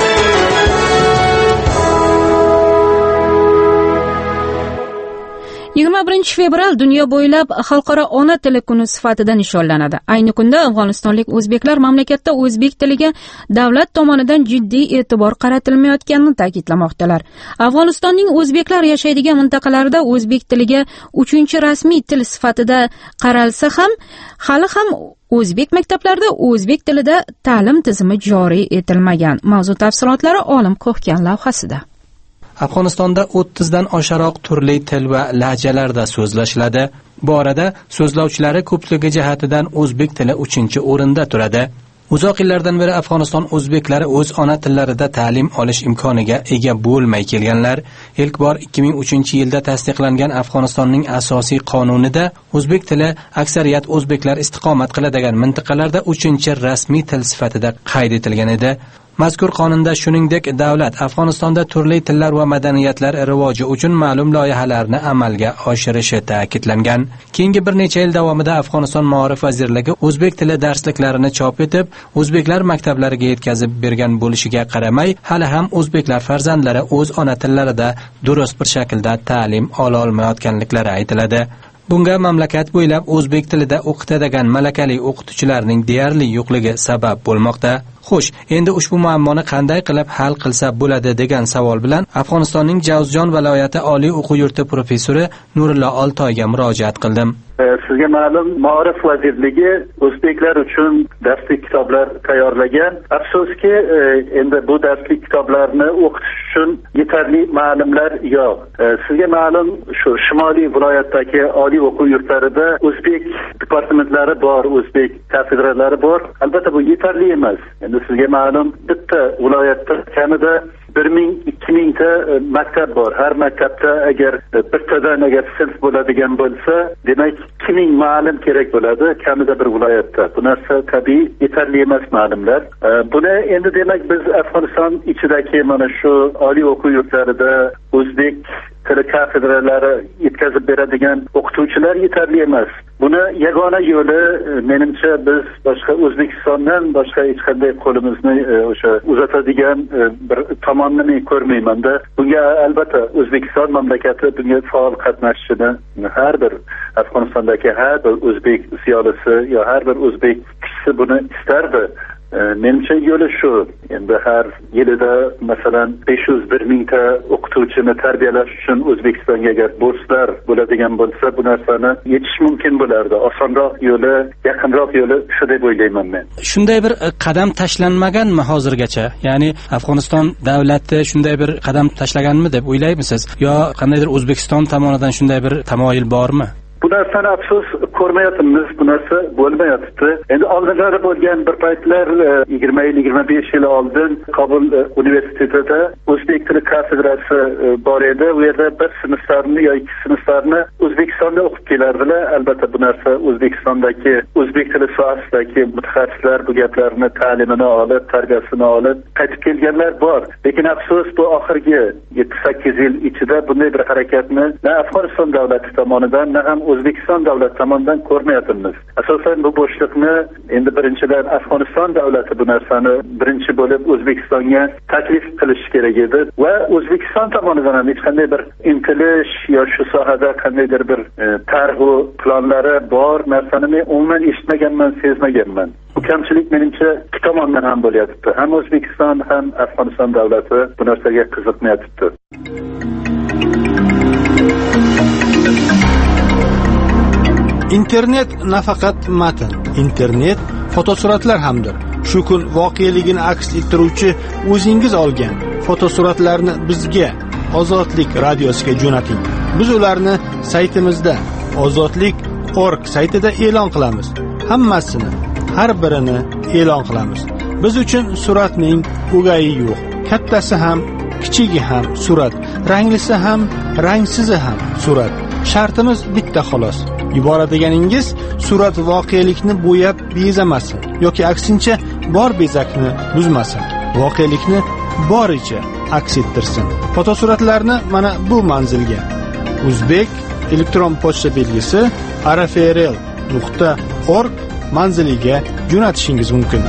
yigirma birinchi fevral dunyo bo'ylab xalqaro ona tili kuni sifatida nishonlanadi. Ayni kunda afg'onistonlik o'zbeklar mamlakatda o'zbek tiliga davlat tomonidan jiddiy e'tibor qaratilmayotganini ta'kidlamoqdalar. Afg'onistonning o'zbeklar yashaydigan mintaqalarida o'zbek tiliga uchinchi rasmiy til sifatida qaralsa ham, hali ham o'zbek maktablarida o'zbek tilida ta'lim tizimi joriy etilmagan. Mavzu tafsilotlari Olim Ko'hkan lavhasida. Afg'onistonda o'ttizdan osharoq turli til va lahjalarda so'zlashiladi. Bu orada so'zlovchilari ko'pligi jihatidan o'zbek tili uchinchi o'rinda turadi. Uzoq yillardan beri Afg'oniston o'zbeklari o'z ona tillarida ta'lim olish imkoniga ega bo'lmay kelganlar. Ilk bor ikki ming uchinchi yilda tasdiqlangan Afg'onistonning asosiy qonunida o'zbek tili aksariyat o'zbeklar istiqomat qiladigan mintaqalarda uchinchi rasmiy til sifatida qayd etilgan edi. Mazkur qonunda shuningdek davlat Afg'onistonda turli tillar va madaniyatlar rivoji uchun ma'lum loyihalarni amalga oshirishi ta'kidlangan. Keyingi bir necha yil davomida Afg'oniston Ma'rif vazirligi o'zbek tili darsliklarini chop etib, o'zbeklar maktablariga yetkazib bergan bo'lishiga qaramay, hali ham o'zbeklar farzandlari o'z ona tillarida durust bir shaklda ta'lim ola olmayotganliklari aytiladi. Bunga mamlakat bo'ylab o'zbek tilida o'qitadigan malakali o'qituvchilarning deyarli yo'qligi sabab bo'lmoqda. Xo'sh, endi ushbu muammoni qanday qilib hal qilsa bo'ladi degan savol bilan Afg'onistonning Javzjon viloyati oliy o'quv yurti professori Nurullo Oltoyga murojaat qildim. Sizga ma'lum, Ma'rif vazirligi o'zbeklar uchun darslik kitoblar tayyorlagan. Afsuski, endi bu darslik kitoblarni o'qitish uchun yetarli ma'lumlar yo'q. Sizga ma'lum, shu Shimoliy viloyatdagi oliy o'quv yurtlarida o'zbek departamentlari bor, o'zbek kafedralari bor. Albatta bu yetarli emas. Endi sizga ma'lum, bitta viloyatda kamida bir ming ikki ming ta maktab bor. Har maktabda agar bittadan agar sinf bo'ladigan bo'lsa, demak ikki ming ma'lim kerak bo'ladi kamida bir viloyatda. Bu narsa tabiiy yetarli emas ma'lumlar. Buni endi demak biz Afg'oniston ichidagi mana shu oliy o'quv yurtlarida o'zbek tili kafedralari yetkazib beradigan o'qituvchilar yetarli emas. Buni yagona yo'li menimcha biz boshqa O'zbekistondan boshqa hech qanday qo'limizni o'sha uzatadigan bir tomonni men ko'rmayman-da. Bunga albatta O'zbekiston mamlakati bunga faol qatnashishini har bir Afg'onistondagi har bir o'zbek ziyolisi yo har bir o'zbek kishisi buni istardi. Menimcha yo'li shu. Endi har yilida masalan besh yuz bir mingta o'qituvchini tarbiyalash uchun O'zbekistonga agar burslar bo'ladigan bo'lsa, bu narsani yechish mumkin bo'lardi. Osonroq yo'li, yaqinroq yo'li shu deb o'ylayman men. Shunday bir qadam tashlanmaganmi hozirgacha? Ya'ni Afg'oniston davlati shunday bir qadam tashlaganmi deb o'ylaymisiz? Yo qandaydir O'zbekiston tomonidan shunday bir tamoyil bormi? Bu narsani afsus ko'rmayapmiz, bu narsa bo'lmayapti. Endi oldinlari bo'lgan bir paytlar yigirma yil yigirma besh yil oldin Kobul universitetida o'zbek tili kafedrasi bor edi. U yerda bir sinflarni yo ikki sinflarni O'zbekistonda o'qib kelardilar. Albatta bu narsa O'zbekistondagi o'zbek tili sohasidagi mutaxassislar bu gaplarni ta'limini olib, tarbiyasini olib qaytib kelganlar bor. Lekin afsus bu oxirgi yetti sakkiz yil ichida bunday bir harakatni na Afg'oniston davlati tomonidan, na ham O'zbekiston davlati tomonidan ko'rmayapmiz. Asosan bu bo'shliqni endi birinchidan Afg'oniston davlati bu narsani birinchi bo'lib O'zbekistonga taklif qilish kerak edi va O'zbekiston tomonidan ham hech qanday bir intilish yo shu sohada qandaydir bir e, targ'u planlari bor narsani men umuman eshitmaganman, sezmaganman. Bu kamchilik menimcha ikki tomondan ham bo'lyapti. Ham O'zbekiston ham Afg'oniston davlati bu narsaga qiziqmayapti. Internet nafaqat matn, internet fotosuratlar hamdir. Shu kun voqeligini aks ettiruvchi o'zingiz olgan fotosuratlarni bizga Ozodlik radiosiga jo'nating. Biz ularni saytimizda ozodlik dot org saytida e'lon qilamiz. Hammasini, har birini e'lon qilamiz. Biz uchun suratning o'gayi yo'q. Kattasi ham, kichigi ham surat, ranglisi ham, rangsizi ham surat. Shartimiz bitta xolos. Yuboradiganingiz surat voqelikni bo'yab bezamasin yoki aksincha bor bezakni buzmasin. Voqelikni boricha aks ettirsin. Fotosuratlarni mana bu manzilga O'zbek elektron pochta belgisi r f r l nuqta org manziliga jo'natishingiz mumkin.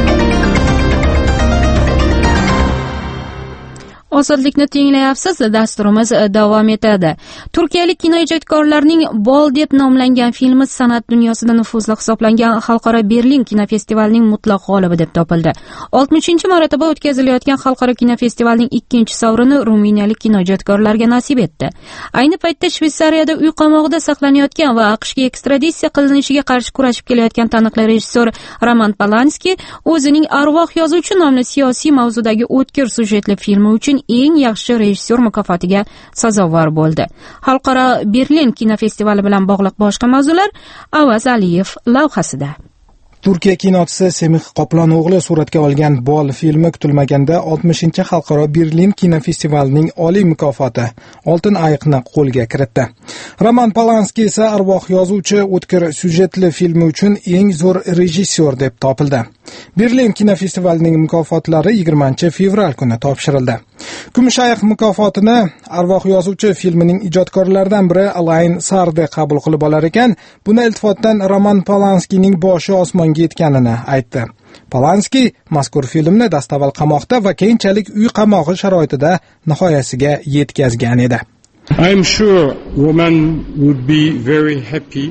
Ozodlikni tinglayapsiz, dasturimiz davom etadi. Turkiyalik kinoijodkorlarning Bol deb nomlangan filmi san'at dunyosida nufuzli hisoblangan xalqaro Berlin kinofestivalining mutlaq g'olibi deb topildi. oltmishinchi marotaba o'tkazilayotgan xalqaro kinofestivalning ikkinchi sovrini ruminiyalik kinoijodkorlarga nasib etdi. Ayni paytda Shveysariyada uy qamog'ida saqlanayotgan va AQShga ekstraditsiya qilinishiga qarshi kurashib kelayotgan taniqli rejissyor Roman Polanski o'zining Arvoh yozuvchi nomli siyosiy mavzudagi o'tkir syujetli filmi uchun eng yaxshi rejissyor mukofotiga sazovor bo'ldi. Xalqaro Berlin kinofestivali bilan bog'liq boshqa mavzular Avaz Aliyev lavhasida. Turkiya kinochisi Semih Qoplon o'g'li suratga olgan Bol filmi kutilmaganda oltmishinchi xalqaro Berlin kinofestivalining oliy mukofoti Oltin ayiqni qo'lga kiritdi. Roman Polanski esa Arvoh yozuvchi o'tkir syujetli filmi uchun eng zo'r rejissyor deb topildi. Berlin kinofestivalining mukofotlari yigirmanchi fevral kuni topshirildi. Kumush ayiq mukofotini Arvoh yozuvchi filmining ijodkorlaridan biri Alain Sarde qabul qilib olar ekan, buni iltifotdan Roman Polanskining boshi osmonga yetganini aytdi. Polanski mazkur filmni dastavval qamoqda va keyinchalik uy qamog'i sharoitida nihoyasiga yetkazgan edi. I'm sure Roman would be very happy.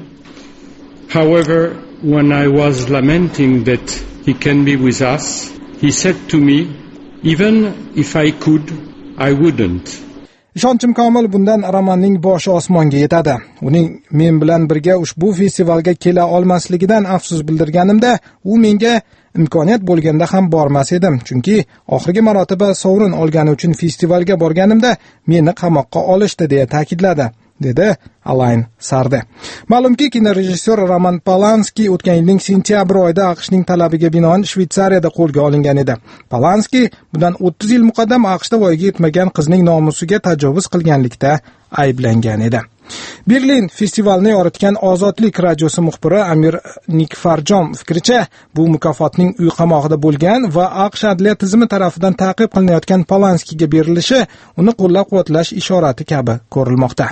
However, when I was lamenting that he can be with us, he said to me, even if I could, I wouldn't. Ishonchim komil bundan Romanning boshi osmonga yetadi. Uning men bilan birga ushbu festivalga kela olmasligidan afsus bildirganimda, u menga imkoniyat bo'lganda ham bormas edim, chunki oxirgi marotaba sovrin olgani uchun festivalga borganimda meni qamoqqa olishdi deya ta'kidladi, dedi Alain Sarde. Ma'lumki, kinorejissyor Roman Polanski o'tgan yilning sentyabr oyida AQShning talabiga binoan Shvetsariyada qo'lga olingan edi. Polanski bundan o'ttiz yil muqaddam AQShda voyaga yetmagan qizning nomusiga tajovuz qilganlikda ayblangan edi. Berlin festivalini yoritgan Ozodlik radiosi muxbiri Amir Nikfarjom fikricha, bu mukofotning uy qamoqida bo'lgan va AQSh adliya tizimi tarafidan ta'qib qilinayotgan Polanskiga berilishi uni qo'llab-quvvatlash ishorati kabi ko'rilmoqda.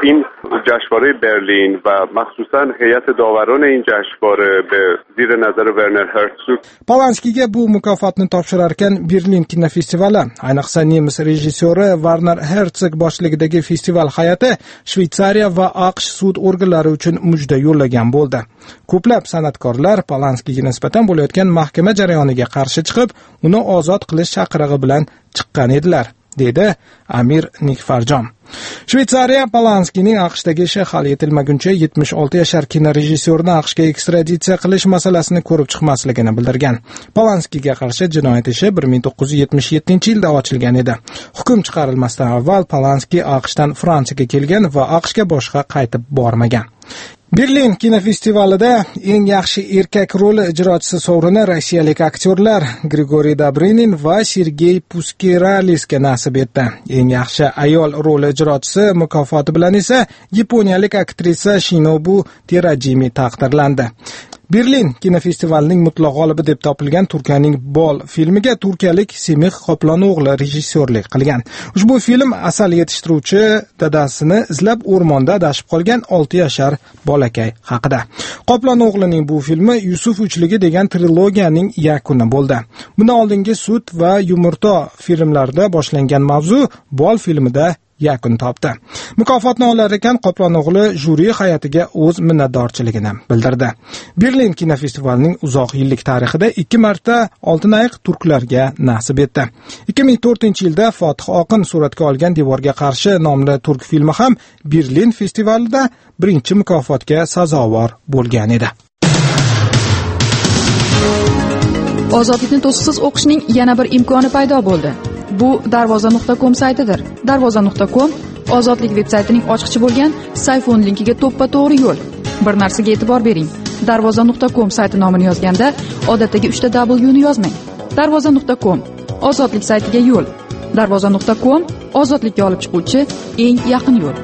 جشنواره برلین و مخصوصا هیئت داوران این جشنواره به زیر نظر ورنر هرتزوگ Polanskiga bu mukofotni topshirar ekan Berlin kinofestivali, ayniqsa nemis rejissyori Werner Herzog boshchiligidagi festival hay'ati Shvetsariya va AQSh sud organlari uchun mujda yo'llagan bo'ldi. Ko'plab san'atkorlar Polanskiga nisbatan bo'layotgan mahkama jarayoniga qarshi chiqib, uni ozod qilish chaqirig'i bilan chiqqan edilar, dedi Amir Nikfarjom. Shvetsariya Polanskining AQShdagi ishi hal etilmaguncha yetmish olti yashar kinorejissyorni AQShga ekstraditsiya qilish masalasini ko'rib chiqmasligini bildirgan. Polanskiga qarshi jinoyat ishi bir ming to'qqiz yuz yetmish yettinchi yilda ochilgan edi. Hukm chiqarilmasdan avval Polanski AQShdan Fransiyaga kelgan va AQShga boshqa qaytib bormagan. Berlin kinofestivalida eng yaxshi erkak roli ijrochisi sovrini rossiyalik aktyorlar Grigoriy Dobrinin va Sergey Puskiralisga nasib etdi. Eng yaxshi ayol roli ijrochisi mukofoti bilan esa yaponiyalik aktrisa Shinobu Terajimi taqdirlandi. Berlin kinofestivalining mutlaq g'olibi deb topilgan Turkiyaning Bol filmiga turkiyalik Semih Qoplano'g'li rejissyorlik qilgan. Ushbu film asal yetishtiruvchi dadasini izlab o'rmonda adashib qolgan olti yashar bolakay haqida. Qoplano'g'lining bu filmi Yusuf uchligi degan trilogiyaning yakuni bo'ldi. Bundan oldingi Sud va Yumurto filmlarida boshlangan mavzu Bol filmida yakun topdi. Mukofotni olar ekan Qoplano'g'li juri hay'atiga o'z minnatdorchiligini bildirdi. Berlin kinofestivalining uzoq yillik tarixida ikki marta oltin ayiq turklarga nasib etdi. ikki ming to'rtinchi yilda Fotih Oqin suratga olgan Devorga qarshi nomli turk filmi ham Berlin festivalida birinchi mukofotga sazovor bo'lgan edi. Ozodlikni to'siqsiz o'qishning yana bir imkoni paydo bo'ldi. Bu darvoza nuqta com saytidir. darvoza nuqta com Ozodlik veb-saytining ochiqchi bo'lgan Sayfon linkiga to'ppa-to'g'ri yo'l. Bir narsaga e'tibor bering. darvoza nuqta com sayti nomini yozganda odatdagi uchta W ni yozmang. darvoza nuqta com Ozodlik saytiga yo'l. darvoza nuqta com ozodlikka olib chiquvchi eng yaqin yo'l.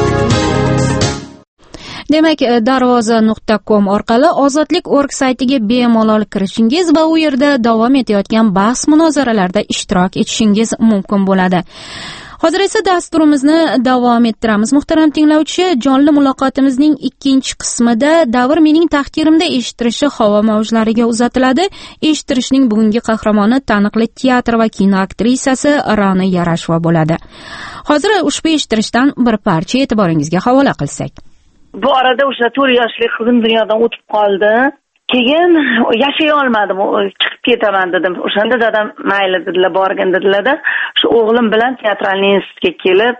Demak, darvoza nuqta com orqali ozodlik nokta org saytiga bemalol kirishingiz va u yerda davom etayotgan bahs-munozaralarda ishtirok etishingiz mumkin bo'ladi. Hozir esa dasturimizni davom ettiramiz. Muhtaram tinglovchi, jonli muloqotimizning ikkinchi qismida davr mening taqdirimda eshittirishi havo mavjlariga uzatiladi. Eshittirishning bugungi qahramoni taniqli teatr va kino aktrisasi Ra'no Yarasheva bo'ladi. Hozir ushbu eshittirishdan bir parcha e'tiboringizga havola qilsak. Bu arada o'sha to'rt yoshli qizim dunyodan o'tib qoldi. Keyin yashay olmadim, chiqib ketaman dedim. O'shanda dadam mayli dedilar, borgin dedilar-da. Shu o'g'lim bilan teatralniy institutga kelib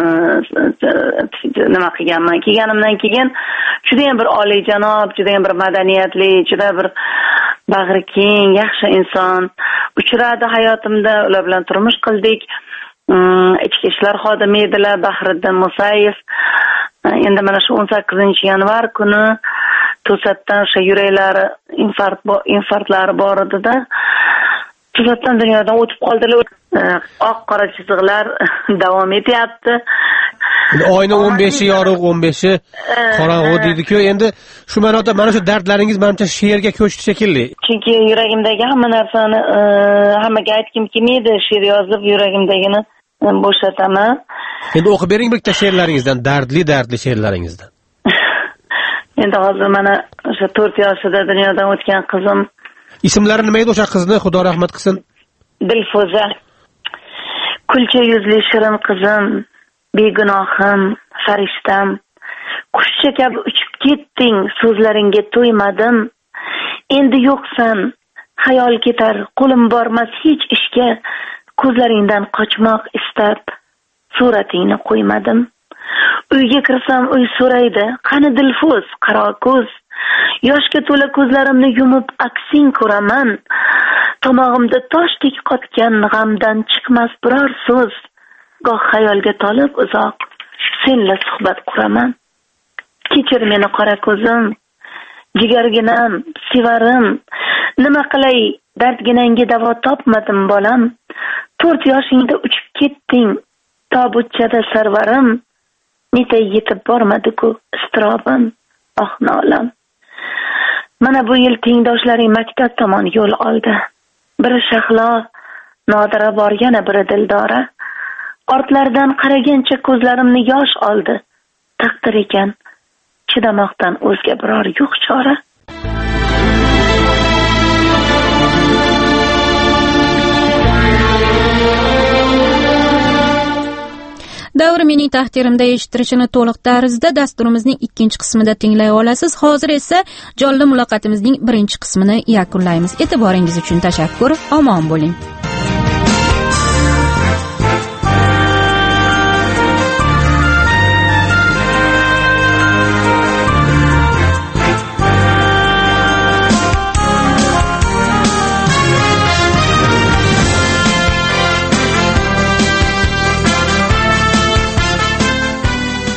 nima qilganman. Kelganimdan keyin juda ham bir oliyjanob, juda ham bir madaniyatli, juda bir bag'ri keng, yaxshi inson uchradi hayotimda. Ular bilan turmush qildik. Ichki ishlar xodimi edilar, Bahriddin Musayev. Endi mana shu o'n sakkizinchi yanvar kuni to'satdan o'sha yuraklari infarkt infarktlari bor edi-da. To'satdan dunyodan o'tib qoldilar. Oq qora chiziqlar davom etyapti. Oyning o'n beshi yorug', o'n beshi qorong'u deydi-ku. Endi shu ma'noda mana shu dardlaringiz menimcha she'rga ko'chdi shekilli. Chunki yuragimdagi hamma narsani hammaga aytgim kelmaydi, she'r yozib yuragimdagini bo'shataman. Endi o'qib bering bitta she'rlaringizdan, dardli-dardli she'rlaringizdan. Endi hozir mana o'sha to'rt yoshida dunyodan o'tgan qizim. Ismlari nima edi o'sha qizni? Xudo rahmat qilsin. Dilfuza. Kulcha yuzli shirin qizim, begunohim, farishtam, qushcha kabi uchib ketding, so'zlaringga to'ymadim. Endi yo'qsan, xayol ketar, qo'lim bormas hech ishga, ko'zlaringdan qochmoq istab, suratingni qo'ymadim. Uyga kirsam uy so'raydi, qani Dilfuz, qaro ko'z. Yoshga to'la ko'zlarimni yumib aksing ko'raman. Tomog'imda toshdek qotgan g'amdan chiqmas biror so'z. Goh xayolga tolib uzoq senla suhbat quraman. Kechir meni qora ko'zim, jigarginam, sevarim. Nima qilay, dardginangga davo topmadim bolam. to'rt yoshingda uchib ketding, tobutchada sarvarim. Netay yetib bormadi-ku istirobim, oh nolam. Mana bu yil tengdoshlaring maktab tomon yo'l oldi. Biri Shahlo, Nodira bor, yana biri Dildora. Ortlaridan qaragancha ko'zlarimni yosh oldi. Taqdir ekan, chidamoqdan o'zga biror yo'q chora. Davr mening taqdirimda eshittirishini to'liq tarzda dasturimizning ikkinchi qismida tinglay olasiz. Hozir esa jonli muloqotimizning birinchi qismini yakunlaymiz. E'tiboringiz uchun tashakkur. Omon bo'ling.